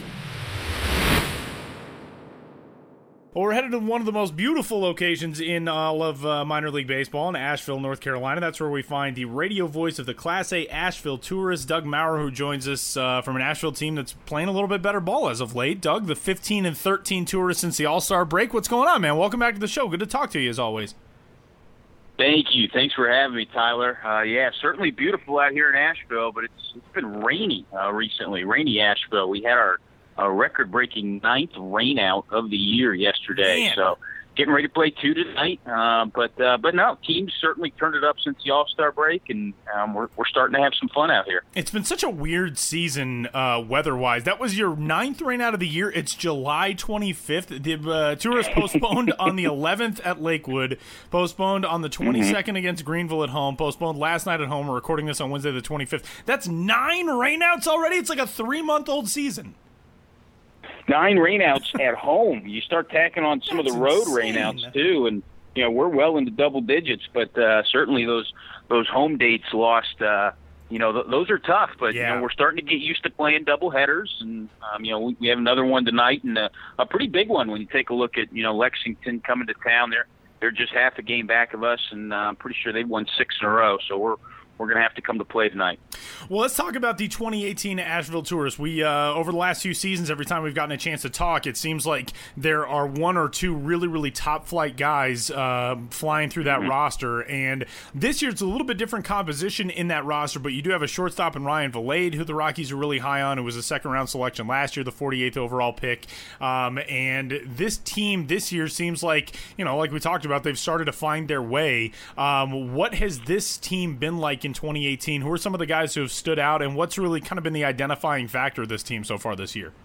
Well, we're headed to one of the most beautiful locations in all of minor league baseball in Asheville, North Carolina. That's where we find the radio voice of the Class A Asheville Tourists, Doug Maurer, who joins us from an Asheville team that's playing a little bit better ball as of late. Doug, the 15-13 Tourists since the All-Star break. What's going on, man? Welcome back to the show. Good to talk to you, as always. Thank you. Thanks for having me, Tyler. Yeah, certainly beautiful out here in Asheville, but it's been rainy recently. Rainy Asheville. We had our record-breaking 9th rainout of the year yesterday. Man. So getting ready to play 2 tonight. But no, teams certainly turned it up since the All-Star break, and we're starting to have some fun out here. It's been such a weird season weather-wise. That was your 9th rainout of the year. It's July 25th. The Tourists postponed on the 11th at Lakewood, postponed on the 22nd against Greenville at home, postponed last night at home. We're recording this on Wednesday the 25th. That's 9 rainouts already? It's like a 3-month-old season. 9 rainouts at home. You start tacking on some of the road rainouts too, and we're well into double digits. But certainly those home dates lost. Those are tough. But we're starting to get used to playing double headers, and we have another one tonight, and a pretty big one when you take a look at Lexington coming to town. They're just half a game back of us, and I'm pretty sure they've won 6 in a row. So we're going to have to come to play tonight. Well, let's talk about the 2018 Asheville Tourists. We, over the last few seasons, every time we've gotten a chance to talk, it seems like there are 1 or 2 really, really top-flight guys flying through that roster. And this year it's a little bit different composition in that roster, but you do have a shortstop in Ryan Valade, who the Rockies are really high on, who was a second-round selection last year, the 48th overall pick. And this team this year seems like, like we talked about, they've started to find their way. What has this team been like in 2018? Who are some of the guys who have stood out, and what's really kind of been the identifying factor of this team so far this year?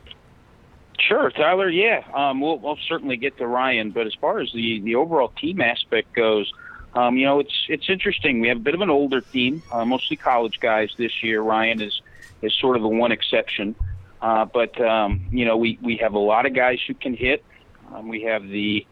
Sure, Tyler. Yeah, we'll certainly get to Ryan, but as far as the overall team aspect goes, it's interesting. We have a bit of an older team, mostly college guys this year. Ryan is sort of the one exception, but we have a lot of guys who can hit. We have the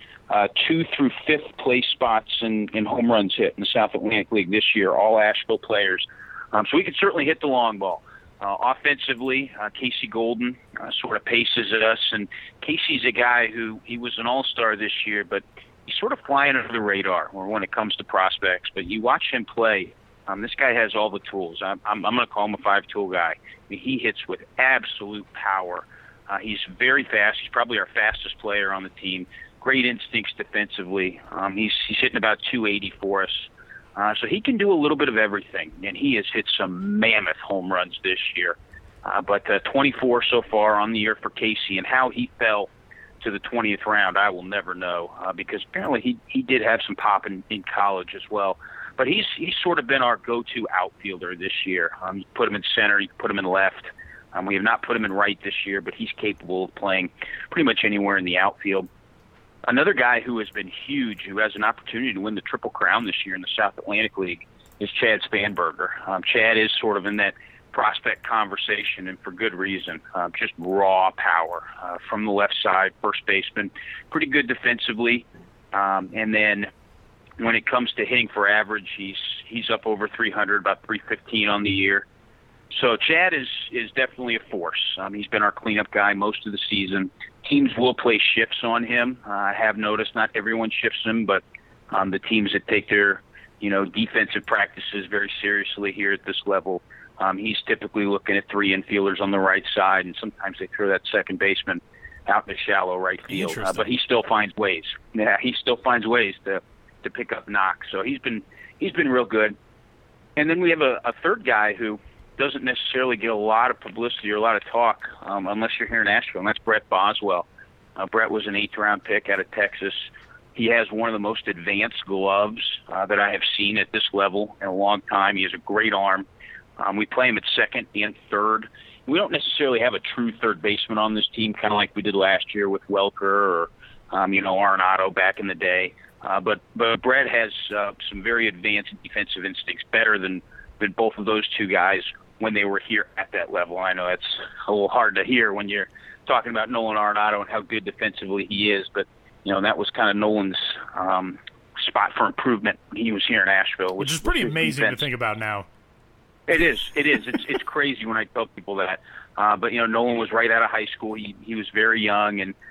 2 through 5th place spots in home runs hit in the South Atlantic League this year, all Asheville players. So we can certainly hit the long ball. Offensively, Casey Golden sort of paces at us, and Casey's a guy who he was an all-star this year, but he's sort of flying under the radar when it comes to prospects. But you watch him play, this guy has all the tools. I'm going to call him a 5-tool guy. I mean, he hits with absolute power. He's very fast. He's probably our fastest player on the team. Great instincts defensively. He's hitting about 280 for us. So he can do a little bit of everything, and he has hit some mammoth home runs this year. But 24 so far on the year for Casey, and how he fell to the 20th round, I will never know, because apparently he did have some pop in college as well. But he's sort of been our go-to outfielder this year. You put him in center, you put him in left. We have not put him in right this year, but he's capable of playing pretty much anywhere in the outfield. Another guy who has been huge, who has an opportunity to win the Triple Crown this year in the South Atlantic League, is Chad Spanberger. Chad is sort of in that prospect conversation, and for good reason. Just raw power from the left side, first baseman, pretty good defensively. And then when it comes to hitting for average, he's up over 300, about 315 on the year. So Chad is definitely a force. He's been our cleanup guy most of the season. Teams will play shifts on him. I have noticed not everyone shifts him, but the teams that take their defensive practices very seriously here at this level, he's typically looking at 3 infielders on the right side, and sometimes they throw that second baseman out in the shallow right field. But he still finds ways. Yeah, he still finds ways to pick up knocks. So he's been real good. And then we have a third guy who doesn't necessarily get a lot of publicity or a lot of talk unless you're here in Asheville, and that's Brett Boswell. Brett was an 8th-round pick out of Texas. He has one of the most advanced gloves that I have seen at this level in a long time. He has a great arm. We play him at second and third. We don't necessarily have a true third baseman on this team, kind of like we did last year with Welker or Arenado back in the day. But Brett has some very advanced defensive instincts, better than both of those two guys when they were here at that level. I know it's a little hard to hear when you're talking about Nolan Arenado and how good defensively he is, but that was kind of Nolan's spot for improvement when he was here in Asheville, which is pretty amazing to think about now. It is. It's crazy when I tell people that. But Nolan was right out of high school. He was very young, and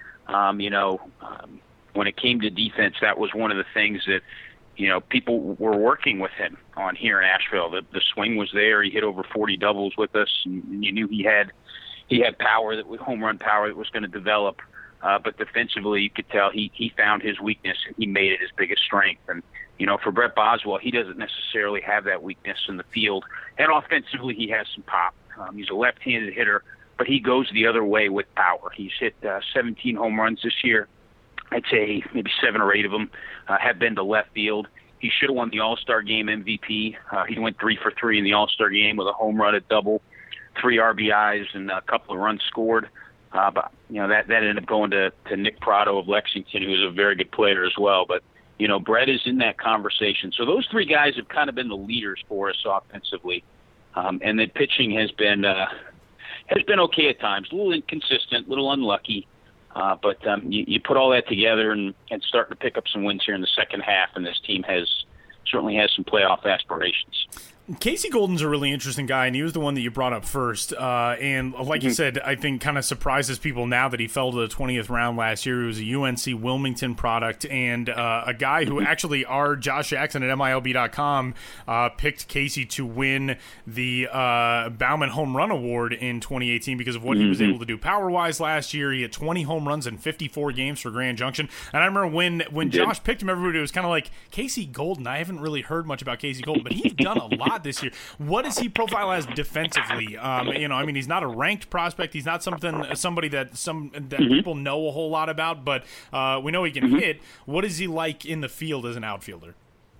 when it came to defense, that was one of the things that people were working with him on here in Asheville. The swing was there. He hit over 40 doubles with us, and you knew he had power, home run power that was going to develop. But defensively, you could tell he found his weakness, and he made it his biggest strength. And for Brett Boswell, he doesn't necessarily have that weakness in the field. And offensively, he has some pop. He's a left-handed hitter, but he goes the other way with power. He's hit 17 home runs this year. I'd say maybe 7 or 8 of them have been to left field. He should have won the All-Star Game MVP. He went 3 for 3 in the All-Star Game with a home run, a double, 3 RBIs, and a couple of runs scored. But that ended up going to Nick Prado of Lexington, who's a very good player as well. But Brett is in that conversation. So those 3 guys have kind of been the leaders for us offensively, and then pitching has been has been okay at times, a little inconsistent, a little unlucky. But you put all that together and starting to pick up some wins here in the second half, and this team certainly has some playoff aspirations. Casey Golden's a really interesting guy, and he was the one that you brought up first. And like you said, I think kind of surprises people now that he fell to the 20th round last year. He was a UNC Wilmington product, and a guy who actually our Josh Jackson at MILB.com picked Casey to win the Bauman Home Run Award in 2018 because of what he was able to do power-wise last year. He had 20 home runs in 54 games for Grand Junction. And I remember when Josh picked him, everybody was kind of like, Casey Golden? I haven't really heard much about Casey Golden, but he's done a lot this year. What does he profile as defensively? He's not a ranked prospect. He's not somebody that people know a whole lot about, but we know he can hit. What is he like in the field as an outfielder?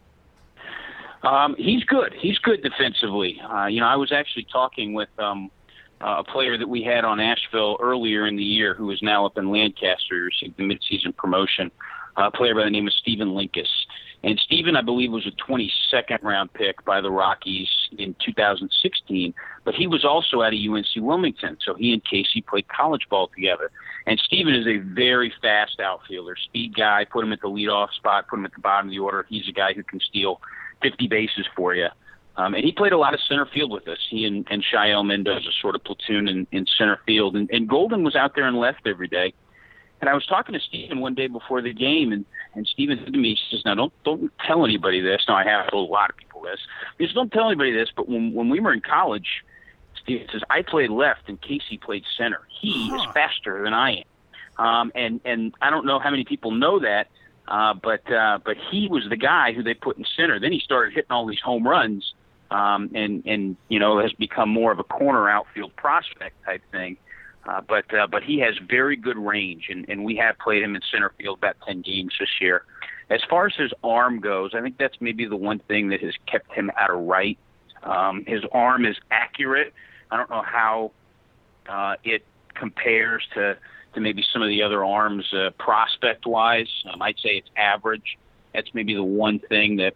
He's good. He's good defensively. I was actually talking with a player that we had on Asheville earlier in the year who is now up in Lancaster. He received the midseason promotion. A player by the name of Stephen Linkus. And Stephen, I believe, was a 22nd round pick by the Rockies in 2016, but he was also out of UNC Wilmington, so he and Casey played college ball together. And Stephen is a very fast outfielder, speed guy. Put him at the leadoff spot, put him at the bottom of the order. He's a guy who can steal 50 bases for you. And he played a lot of center field with us. He and Shael Mendoza sort of platoon in center field. And Golden was out there and left every day. And I was talking to Stephen one day before the game, and Stephen said to me, he says, "Now, don't tell anybody this." Now, I have told a lot of people this. He says, "Don't tell anybody this, but when we were in college," Stephen says, "I played left and Casey played center. He is faster than I am." And I don't know how many people know that, but he was the guy who they put in center. Then he started hitting all these home runs, and has become more of a corner outfield prospect type thing. But he has very good range, and we have played him in center field about 10 games this year. As far as his arm goes, I think that's maybe the one thing that has kept him out of right. His arm is accurate. I don't know how it compares to maybe some of the other arms prospect-wise. I'd say it's average. That's maybe the one thing that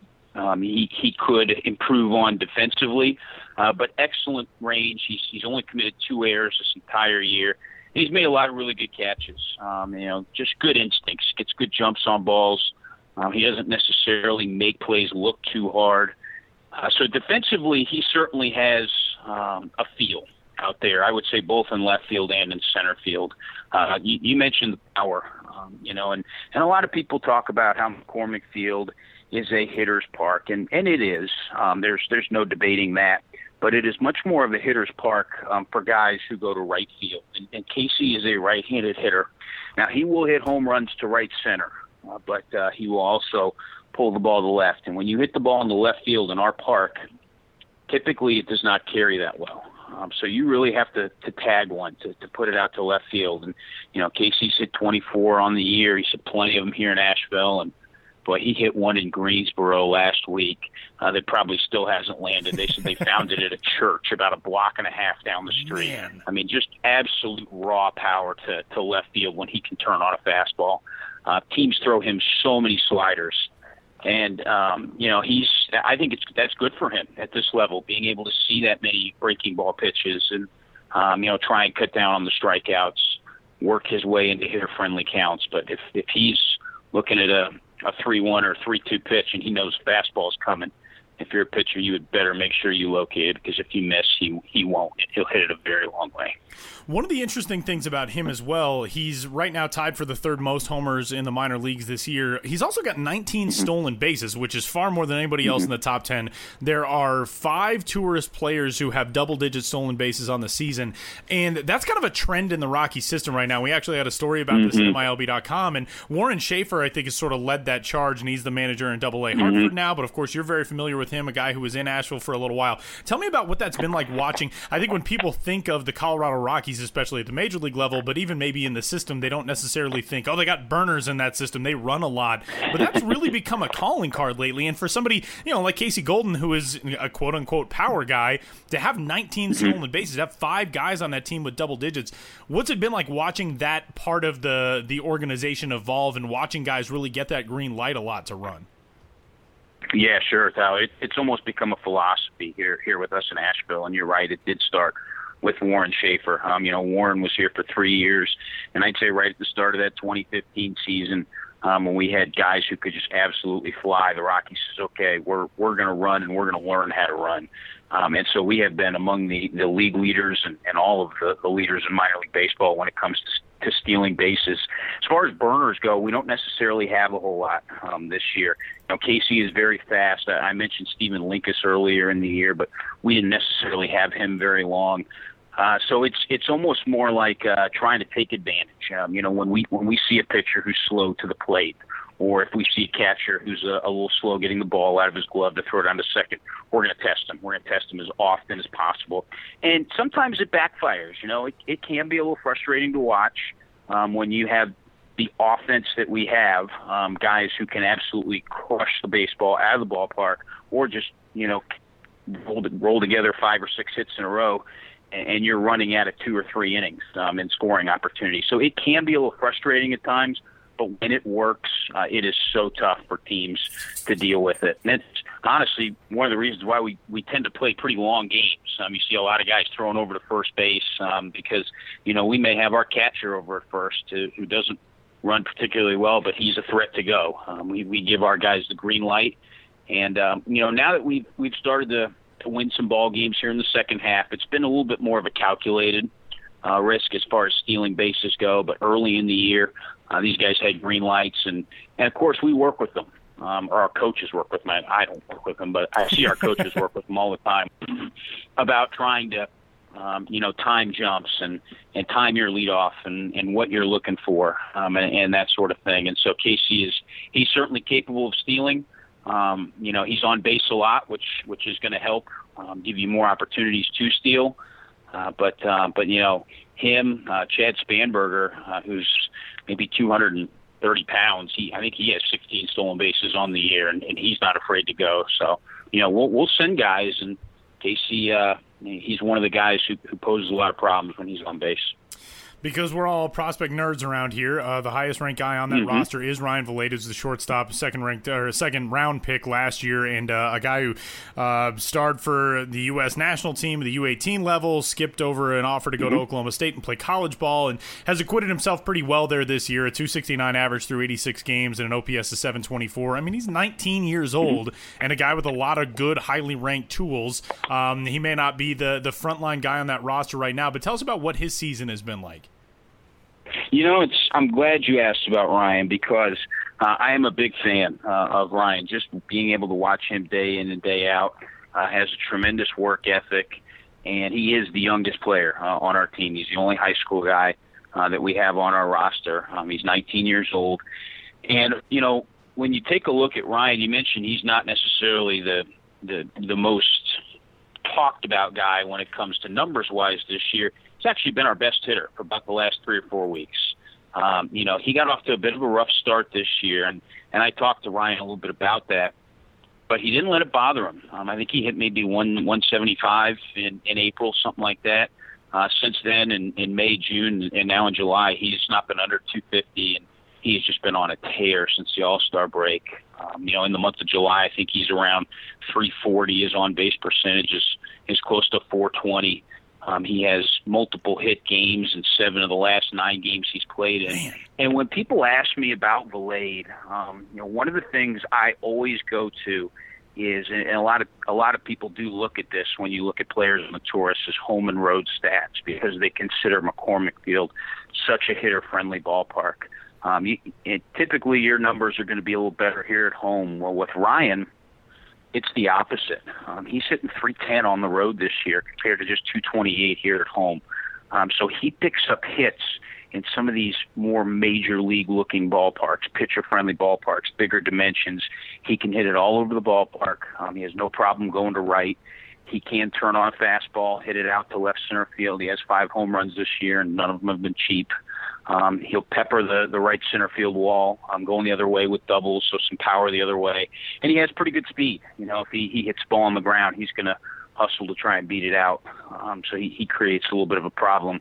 he could improve on defensively, but excellent range. He's only committed 2 errors this entire year. And he's made a lot of really good catches. Just good instincts. Gets good jumps on balls. He doesn't necessarily make plays look too hard. So defensively, he certainly has a feel out there. I would say both in left field and in center field. You mentioned the power, and a lot of people talk about how McCormick Field is a hitter's park, and it is. There's no debating that. But it is much more of a hitter's park for guys who go to right field. And Casey is a right-handed hitter. Now, he will hit home runs to right center, but he will also pull the ball to left. And when you hit the ball in the left field in our park, typically it does not carry that well. So you really have to tag one to put it out to left field. And, Casey's hit 24 on the year. He's hit plenty of them here in Asheville, and boy, he hit one in Greensboro last week that probably still hasn't landed. They said they found it at a church about a block and a half down the street. Man. I mean, just absolute raw power to left field when he can turn on a fastball. Teams throw him so many sliders. And, I think that's good for him at this level, being able to see that many breaking ball pitches and, try and cut down on the strikeouts, work his way into hitter-friendly counts. But if he's looking at a 3-1 or 3-2 pitch and he knows fastball's coming, if you're a pitcher, you would better make sure you locate it, because if you miss, he won't. He'll hit it a very long way. One of the interesting things about him as well, he's right now tied for the third most homers in the minor leagues this year. He's also got 19 stolen bases, which is far more than anybody else in the top 10. There are 5 tourist players who have double-digit stolen bases on the season, and that's kind of a trend in the Rocky system right now. We actually had a story about this at MILB.com, and Warren Schaefer, I think, has sort of led that charge, and he's the manager in Double-A Hartford now, but of course you're very familiar with him, a guy who was in Asheville for a little while. Tell me about what that's been like watching. I think when people think of the Colorado Rockies, especially at the major league level, but even maybe in the system, they don't necessarily think, oh, they got burners in that system, they run a lot. But that's really become a calling card lately. And for somebody, like Casey Golden, who is a quote-unquote power guy, to have 19 stolen bases, have 5 guys on that team with double digits, what's it been like watching that part of the organization evolve and watching guys really get that green light a lot to run? Yeah, sure, Tyler. It's almost become a philosophy here with us in Asheville, and you're right, it did start with Warren Schaefer. Warren was here for 3 years, and I'd say right at the start of that 2015 season, when we had guys who could just absolutely fly, the Rockies says, okay, we're going to run and we're going to learn how to run. And so we have been among the league leaders and all of the leaders in minor league baseball when it comes to stealing bases. As far as burners go, we don't necessarily have a whole lot this year. Casey is very fast. I mentioned Stephen Linkus earlier in the year, but we didn't necessarily have him very long. So it's almost more like trying to take advantage. When we see a pitcher who's slow to the plate, or if we see a catcher who's a little slow getting the ball out of his glove to throw it down to second, we're going to test him. We're going to test him as often as possible. And sometimes it backfires. It can be a little frustrating to watch when you have the offense that we have, guys who can absolutely crush the baseball out of the ballpark, or just, roll together 5 or 6 hits in a row, and you're running out of 2 or 3 innings in scoring opportunities. So it can be a little frustrating at times, but when it works, it is so tough for teams to deal with it. And it's honestly one of the reasons why we tend to play pretty long games. You see a lot of guys throwing over to first base because, we may have our catcher over at first who doesn't run particularly well, but he's a threat to go. We give our guys the green light. And, now that we've started to win some ball games here in the second half, it's been a little bit more of a calculated risk as far as stealing bases go. But early in the year, these guys had green lights, and of course we work with them, or our coaches work with them. I don't work with them, but I see our coaches work with them all the time about trying to, time jumps and time your leadoff and what you're looking for, and that sort of thing. And so Casey he's certainly capable of stealing. He's on base a lot, which is going to help give you more opportunities to steal. But him, Chad Spanberger, who's maybe 230 pounds, I think he has 16 stolen bases on the year, and he's not afraid to go. So, we'll send guys, and Casey, he's one of the guys who poses a lot of problems when he's on base. Because we're all prospect nerds around here, the highest ranked guy on that roster is Ryan Vilade, who's the shortstop, second round pick last year, and a guy who starred for the U.S. national team at the U18 level, skipped over an offer to go to Oklahoma State and play college ball, and has acquitted himself pretty well there this year. A .269 average through 86 games and an OPS of 724. I mean, he's 19 years old and a guy with a lot of good, highly ranked tools. He may not be the frontline guy on that roster right now, but tell us about what his season has been like. I'm glad you asked about Ryan, because I am a big fan of Ryan. Just being able to watch him day in and day out, has a tremendous work ethic, and he is the youngest player on our team. He's the only high school guy that we have on our roster. He's 19 years old. And, when you take a look at Ryan, you mentioned he's not necessarily the most talked about guy when it comes to numbers-wise this year. He's actually been our best hitter for about the last 3 or 4 weeks. He got off to a bit of a rough start this year, and I talked to Ryan a little bit about that, but he didn't let it bother him. I think he hit maybe 175 in April, something like that. Since then, in May, June, and now in July, he's not been under 250, and he's just been on a tear since the All-Star break. In the month of July, I think he's around 340. His on-base percentage is close to 420. He has multiple hit games in 7 of the last 9 games he's played in. Man. And when people ask me about Vilade, one of the things I always go to is, and a lot of people do look at this when you look at players on the tour, is home and road stats, because they consider McCormick Field such a hitter-friendly ballpark. Typically, your numbers are going to be a little better here at home. Well, with Ryan, it's the opposite. He's hitting 310 on the road this year compared to just 228 here at home. So he picks up hits in some of these more major league looking ballparks, pitcher friendly ballparks, bigger dimensions. He can hit it all over the ballpark. He has no problem going to right. He can turn on a fastball, hit it out to left center field. He has 5 home runs this year, and none of them have been cheap. He'll pepper the right center field wall, going the other way with doubles, so some power the other way. And he has pretty good speed. If he hits the ball on the ground, he's going to hustle to try and beat it out. So he creates a little bit of a problem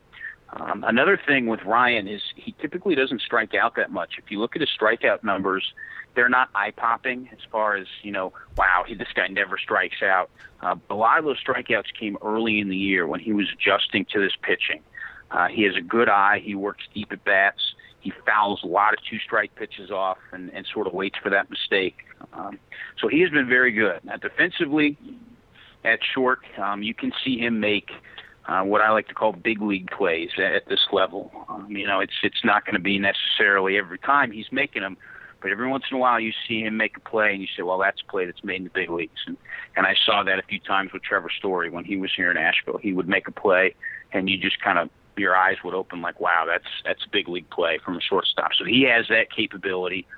Another thing with Ryan is he typically doesn't strike out that much. If you look at his strikeout numbers, they're not eye-popping as far as, wow, this guy never strikes out. A lot of those strikeouts came early in the year when he was adjusting to this pitching. He has a good eye. He works deep at bats. He fouls a lot of two-strike pitches off and sort of waits for that mistake. So he has been very good. Now, defensively, at short, you can see him make what I like to call big league plays at this level. It's not going to be necessarily every time he's making them, but every once in a while you see him make a play and you say, well, that's a play that's made in the big leagues. And I saw that a few times with Trevor Story when he was here in Asheville. He would make a play and you just kind of, your eyes would open like, wow, that's a big league play from a shortstop. So he has that capability.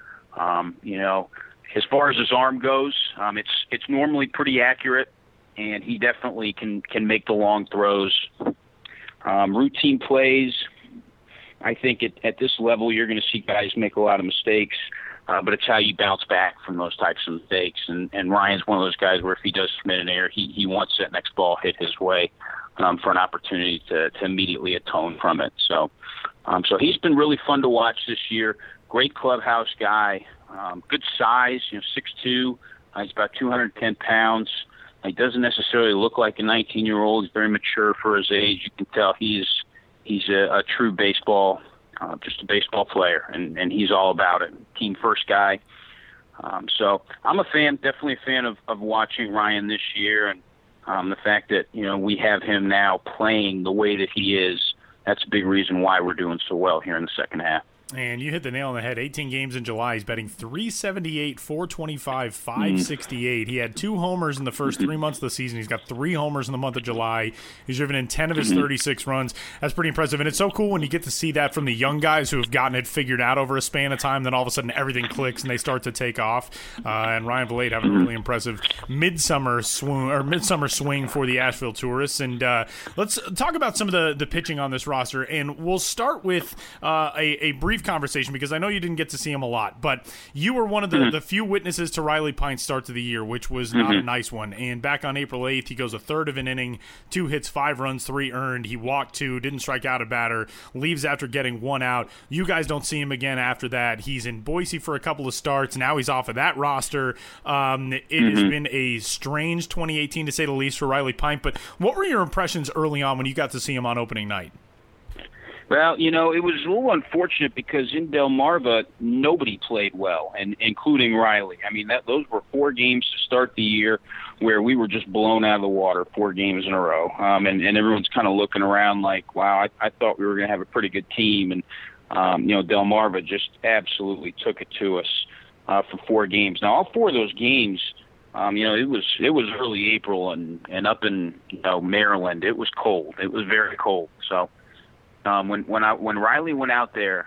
As far as his arm goes, it's normally pretty accurate, and he definitely can make the long throws. Routine plays, I think at this level you're going to see guys make a lot of mistakes, but it's how you bounce back from those types of mistakes. And Ryan's one of those guys where if he does commit an error, he wants that next ball hit his way for an opportunity to immediately atone from it. So he's been really fun to watch this year. Great clubhouse guy, good size, 6'2". He's about 210 pounds. He doesn't necessarily look like a 19-year-old. He's very mature for his age. You can tell he's a true baseball, just a baseball player, and he's all about it. Team first guy. So I'm a fan, definitely a fan of watching Ryan this year, and the fact that we have him now playing the way that he is. That's a big reason why we're doing so well here in the second half. And you hit the nail on the head. 18 games in July. He's batting .378, .425, .568. He had 2 homers in the first 3 months of the season. He's got 3 homers in the month of July. He's driven in 10 of his 36 runs. That's pretty impressive. And it's so cool when you get to see that from the young guys who have gotten it figured out over a span of time. Then all of a sudden everything clicks and they start to take off. And Ryan Vilade having a really impressive midsummer swing for the Asheville Tourists. And let's talk about some of the pitching on this roster. And we'll start with a brief conversation because I know you didn't get to see him a lot, but you were one of the few witnesses to Riley Pine's start to the year, which was not a nice one. And back on April 8th, he goes a third of an inning, 2 hits, 5 runs, 3 earned. He walked 2, didn't strike out a batter, leaves after getting 1 out. You guys don't see him again after that. He's in Boise for a couple of starts. Now he's off of that roster. It has been a strange 2018 to say the least for Riley Pine, but what were your impressions early on when you got to see him on opening night? Well, it was a little unfortunate because in Delmarva, nobody played well, and including Riley. I mean, those were 4 games to start the year where we were just blown out of the water 4 games in a row. And everyone's kind of looking around like, wow, I thought we were going to have a pretty good team. And, Delmarva just absolutely took it to us for 4 games. Now, all 4 of those games, it was early April, and up in Maryland, it was cold. It was very cold. So when Riley went out there,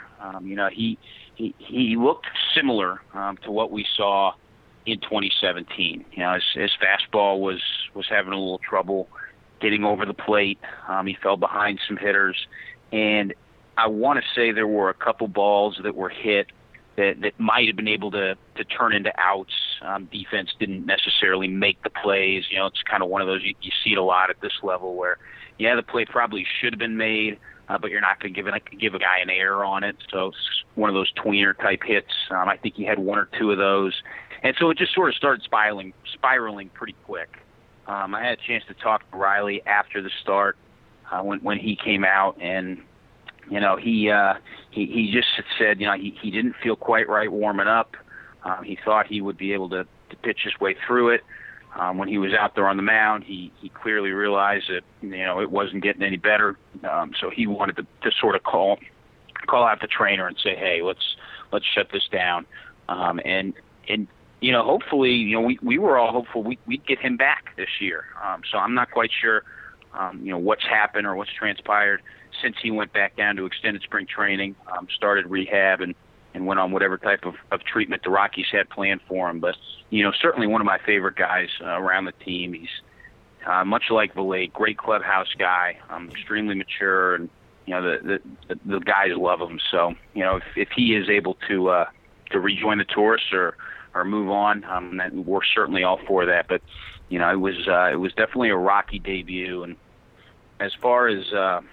he looked similar to what we saw in 2017. His fastball was having a little trouble getting over the plate. He fell behind some hitters, and I want to say there were a couple balls that were hit that might have been able to turn into outs. Defense didn't necessarily make the plays. It's kind of one of those, you see it a lot at this level where, the play probably should have been made, but you're not going to give a guy an error on it. So it's one of those tweener type hits. I think he had 1 or 2 of those. And so it just sort of started spiraling pretty quick. I had a chance to talk to Riley after the start when he came out, and he just said he didn't feel quite right warming up. He thought he would be able to pitch his way through it. When he was out there on the mound, he clearly realized that it wasn't getting any better. So he wanted to sort of call out the trainer and say, hey, let's shut this down. And hopefully, we were all hopeful we'd get him back this year. So I'm not quite sure, what's happened or what's transpired since he went back down to extended spring training, started rehab, and went on whatever type of treatment the Rockies had planned for him. But, certainly one of my favorite guys around the team. He's much like Vilade, great clubhouse guy, extremely mature, and, the guys love him. So, if he is able to rejoin the Tourists or move on, then we're certainly all for that. But, it was definitely a rocky debut. And as far as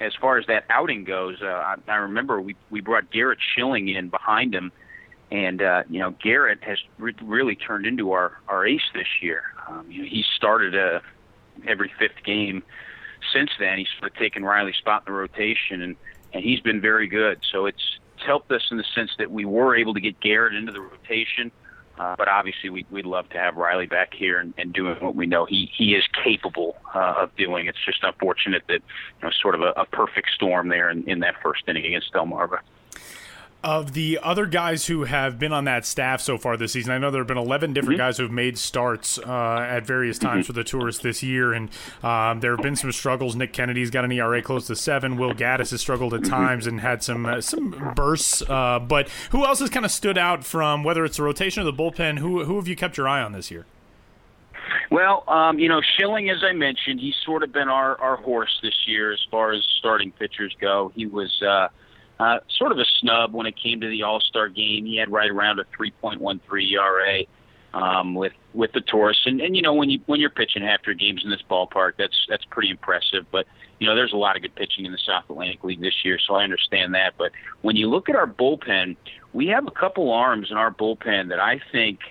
as far as that outing goes, I remember we brought Garrett Schilling in behind him, and Garrett has really turned into our ace this year. He started every fifth game since then. He's sort of taken Riley's spot in the rotation, and he's been very good. So it's helped us in the sense that we were able to get Garrett into the rotation. But obviously, we'd love to have Riley back here and doing what we know he is capable of doing. It's just unfortunate that sort of a perfect storm there in that first inning against Delmarva. Of the other guys who have been on that staff so far this season, I know there have been 11 different guys who have made starts at various times for the Tourists this year, and there have been some struggles. Nick Kennedy's got an ERA close to 7. Will Gaddis has struggled at times and had some bursts. But who else has kind of stood out from, whether it's the rotation or the bullpen? Who have you kept your eye on this year? Well, Schilling, as I mentioned, he's sort of been our horse this year as far as starting pitchers go. He was sort of a snub when it came to the All-Star game. He had right around a 3.13 ERA with the Taurus. And when you're pitching half your games in this ballpark, that's pretty impressive. But there's a lot of good pitching in the South Atlantic League this year, so I understand that. But when you look at our bullpen, we have a couple arms in our bullpen that I think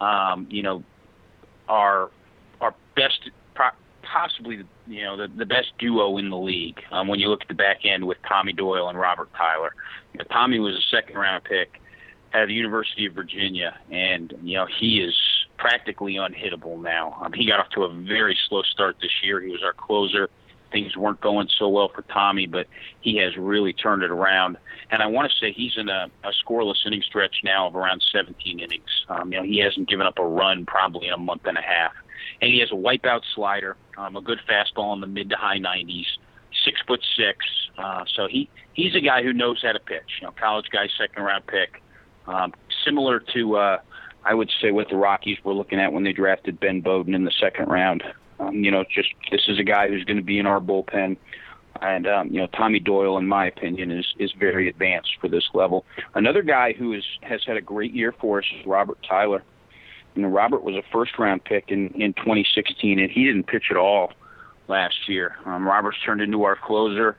are best, possibly the best duo in the league. When you look at the back end with Tommy Doyle and Robert Tyler. Tommy was a second-round pick out of the University of Virginia, and he is practically unhittable now. He got off to a very slow start this year. He was our closer. Things weren't going so well for Tommy, but he has really turned it around. And I want to say he's in a scoreless inning stretch now of around 17 innings. He hasn't given up a run probably in a month and a half. And he has a wipeout slider, a good fastball in the mid to high 90s, 6'6". So he's a guy who knows how to pitch. College guy, second round pick, similar to I would say what the Rockies were looking at when they drafted Ben Bowden in the second round. This is a guy who's going to be in our bullpen. And, Tommy Doyle, in my opinion, is very advanced for this level. Another guy who has had a great year for us is Robert Tyler. Robert was a first-round pick in 2016, and he didn't pitch at all last year. Robert's turned into our closer,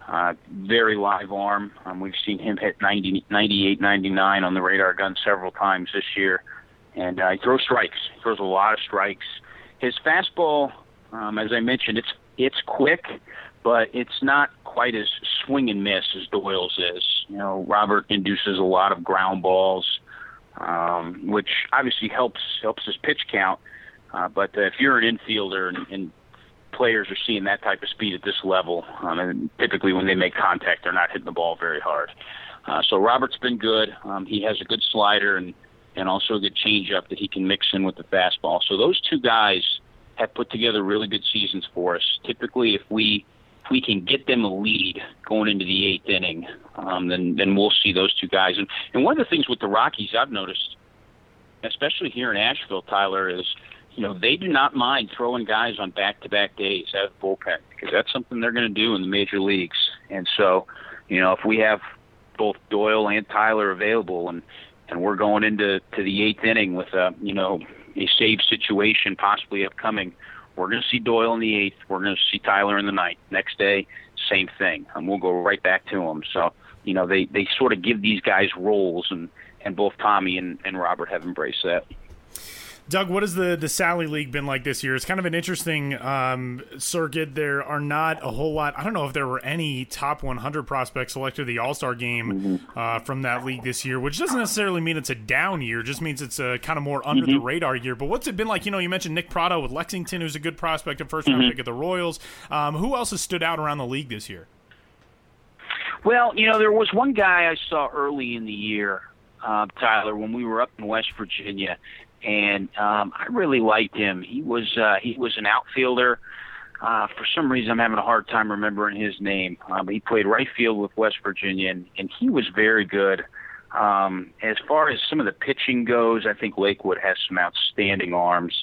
very live arm. We've seen him hit 90, 98, 99 on the radar gun several times this year. And he throws strikes. He throws a lot of strikes. His fastball, as I mentioned, it's quick, but it's not quite as swing and miss as Doyle's is. Robert induces a lot of ground balls, which obviously helps his pitch count. But if you're an infielder and players are seeing that type of speed at this level, and typically when they make contact, they're not hitting the ball very hard. So Robert's been good. He has a good slider and also a good changeup that he can mix in with the fastball. So those two guys have put together really good seasons for us. Typically, if we can get them a lead going into the eighth inning, then we'll see those two guys. And one of the things with the Rockies I've noticed, especially here in Asheville, Tyler, is they do not mind throwing guys on back-to-back days out of the bullpen because that's something they're going to do in the major leagues. And so, if we have both Doyle and Tyler available and we're going into the eighth inning with a save situation possibly upcoming, we're going to see Doyle in the eighth. We're going to see Tyler in the ninth. Next day, same thing. And we'll go right back to them. So, they sort of give these guys roles, and both Tommy and Robert have embraced that. Doug, what has the Sally League been like this year? It's kind of an interesting circuit. There are not a whole lot. I don't know if there were any top 100 prospects selected to the All-Star game from that league this year, which doesn't necessarily mean it's a down year. It just means it's a kind of more under-the-radar year. But what's it been like? You mentioned Nick Prado with Lexington, who's a good prospect, a first-round pick of the Royals. Who else has stood out around the league this year? Well, there was one guy I saw early in the year, Tyler, when we were up in West Virginia, and I really liked him. He was an outfielder. For some reason, I'm having a hard time remembering his name. He played right field with West Virginia, and he was very good. As far as some of the pitching goes, I think Lakewood has some outstanding arms.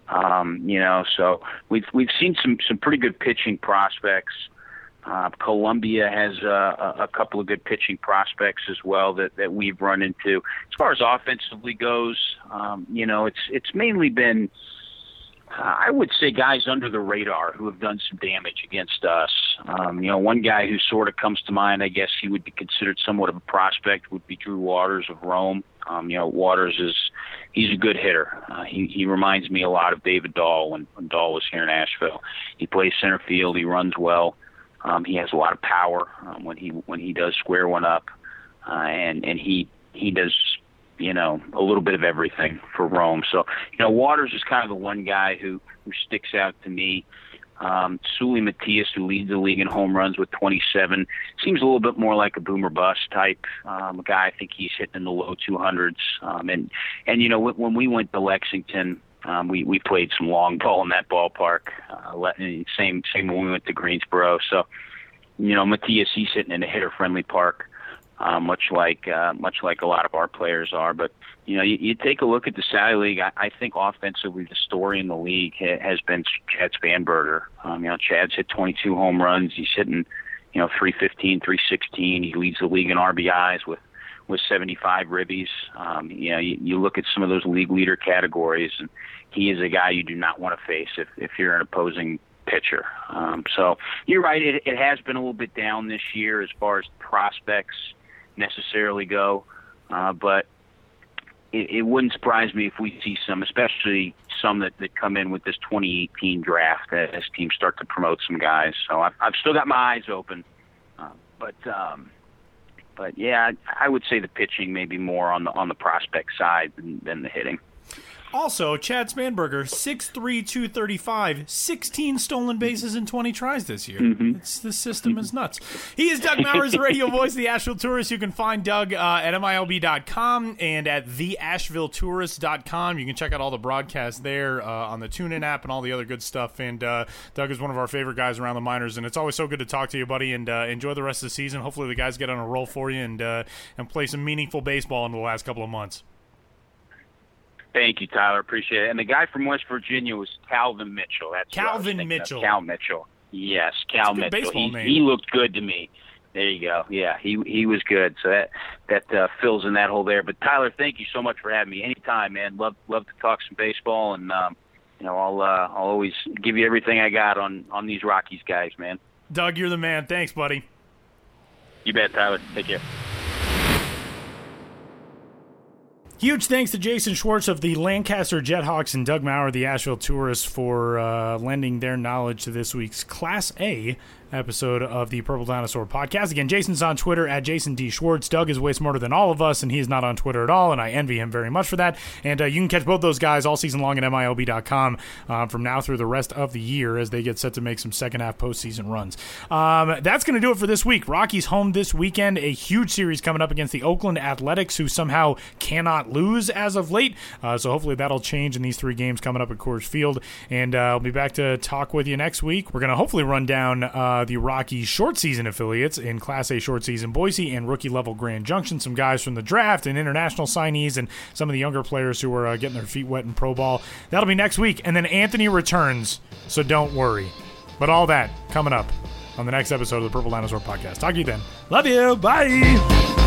So we've seen some pretty good pitching prospects. Columbia has a couple of good pitching prospects as well that we've run into. As far as offensively goes, it's mainly been I would say guys under the radar who have done some damage against us. One guy who sort of comes to mind, I guess he would be considered somewhat of a prospect, would be Drew Waters of Rome. Waters he's a good hitter. He reminds me a lot of David Dahl when Dahl was here in Asheville. He plays center field. He runs well. He has a lot of power when he does square one up, and he does a little bit of everything for Rome. So Waters is kind of the one guy who sticks out to me. Sully Matias, who leads the league in home runs with 27, seems a little bit more like a boomer bust type guy. I think he's hitting in the low 200s. And when we went to Lexington, we played some long ball in that ballpark. Same when we went to Greensboro. So Matias, he's hitting in a hitter friendly park. Much like a lot of our players are. But you take a look at the Sally League. I think offensively the story in the league has been Chad Spanberger. Chad's hit 22 home runs. He's hitting 315, 316. He leads the league in RBIs with 75 ribbies. You look at some of those league leader categories, and he is a guy you do not want to face if you're an opposing pitcher. So you're right. It has been a little bit down this year as far as prospects necessarily go, but it wouldn't surprise me if we see some, especially some that come in with this 2018 draft as teams start to promote some guys. So I've still got my eyes open, but yeah, I would say the pitching may be more on the prospect side than the hitting. Also, Chad Spanberger, 6'3", 235, 16 stolen bases in 20 tries this year. Mm-hmm. The system is nuts. He is Doug Maurer, the radio voice of the Asheville Tourist. You can find Doug at MILB.com and at theashevilletourist.com. You can check out all the broadcasts there on the TuneIn app and all the other good stuff. And Doug is one of our favorite guys around the minors, and it's always so good to talk to you, buddy, and enjoy the rest of the season. Hopefully the guys get on a roll for you and play some meaningful baseball in the last couple of months. Thank you, Tyler. Appreciate it. And the guy from West Virginia was Calvin Mitchell. That's Calvin Mitchell. Cal Mitchell. Yes, Cal Mitchell. Baseball name. He looked good to me. There you go. Yeah, he was good. So that fills in that hole there. But Tyler, thank you so much for having me. Anytime, man. Love to talk some baseball, and I'll always give you everything I got on these Rockies guys, man. Doug, you're the man. Thanks, buddy. You bet, Tyler. Take care. Huge thanks to Jason Schwartz of the Lancaster Jethawks and Doug Maurer, the Asheville Tourists, for lending their knowledge to this week's Class A episode of the Purple Dinosaur podcast. Again, Jason's on Twitter at Jason D. Schwartz. Doug is way smarter than all of us, and he is not on Twitter at all, and I envy him very much for that. And you can catch both those guys all season long at MILB.com from now through the rest of the year as they get set to make some second-half postseason runs. That's going to do it for this week. Rockies home this weekend. A huge series coming up against the Oakland Athletics, who somehow cannot lose as of late. So hopefully that'll change in these 3 games coming up at Coors Field. And I'll be back to talk with you next week. We're going to hopefully run down the Rockies short season affiliates in Class A short season Boise and rookie level Grand Junction, some guys from the draft and international signees and some of the younger players who are getting their feet wet in pro ball. That'll be next week, and then Anthony returns, so don't worry. But all that coming up on the next episode of the Purple Dinosaur podcast. Talk to you then. Love you. Bye.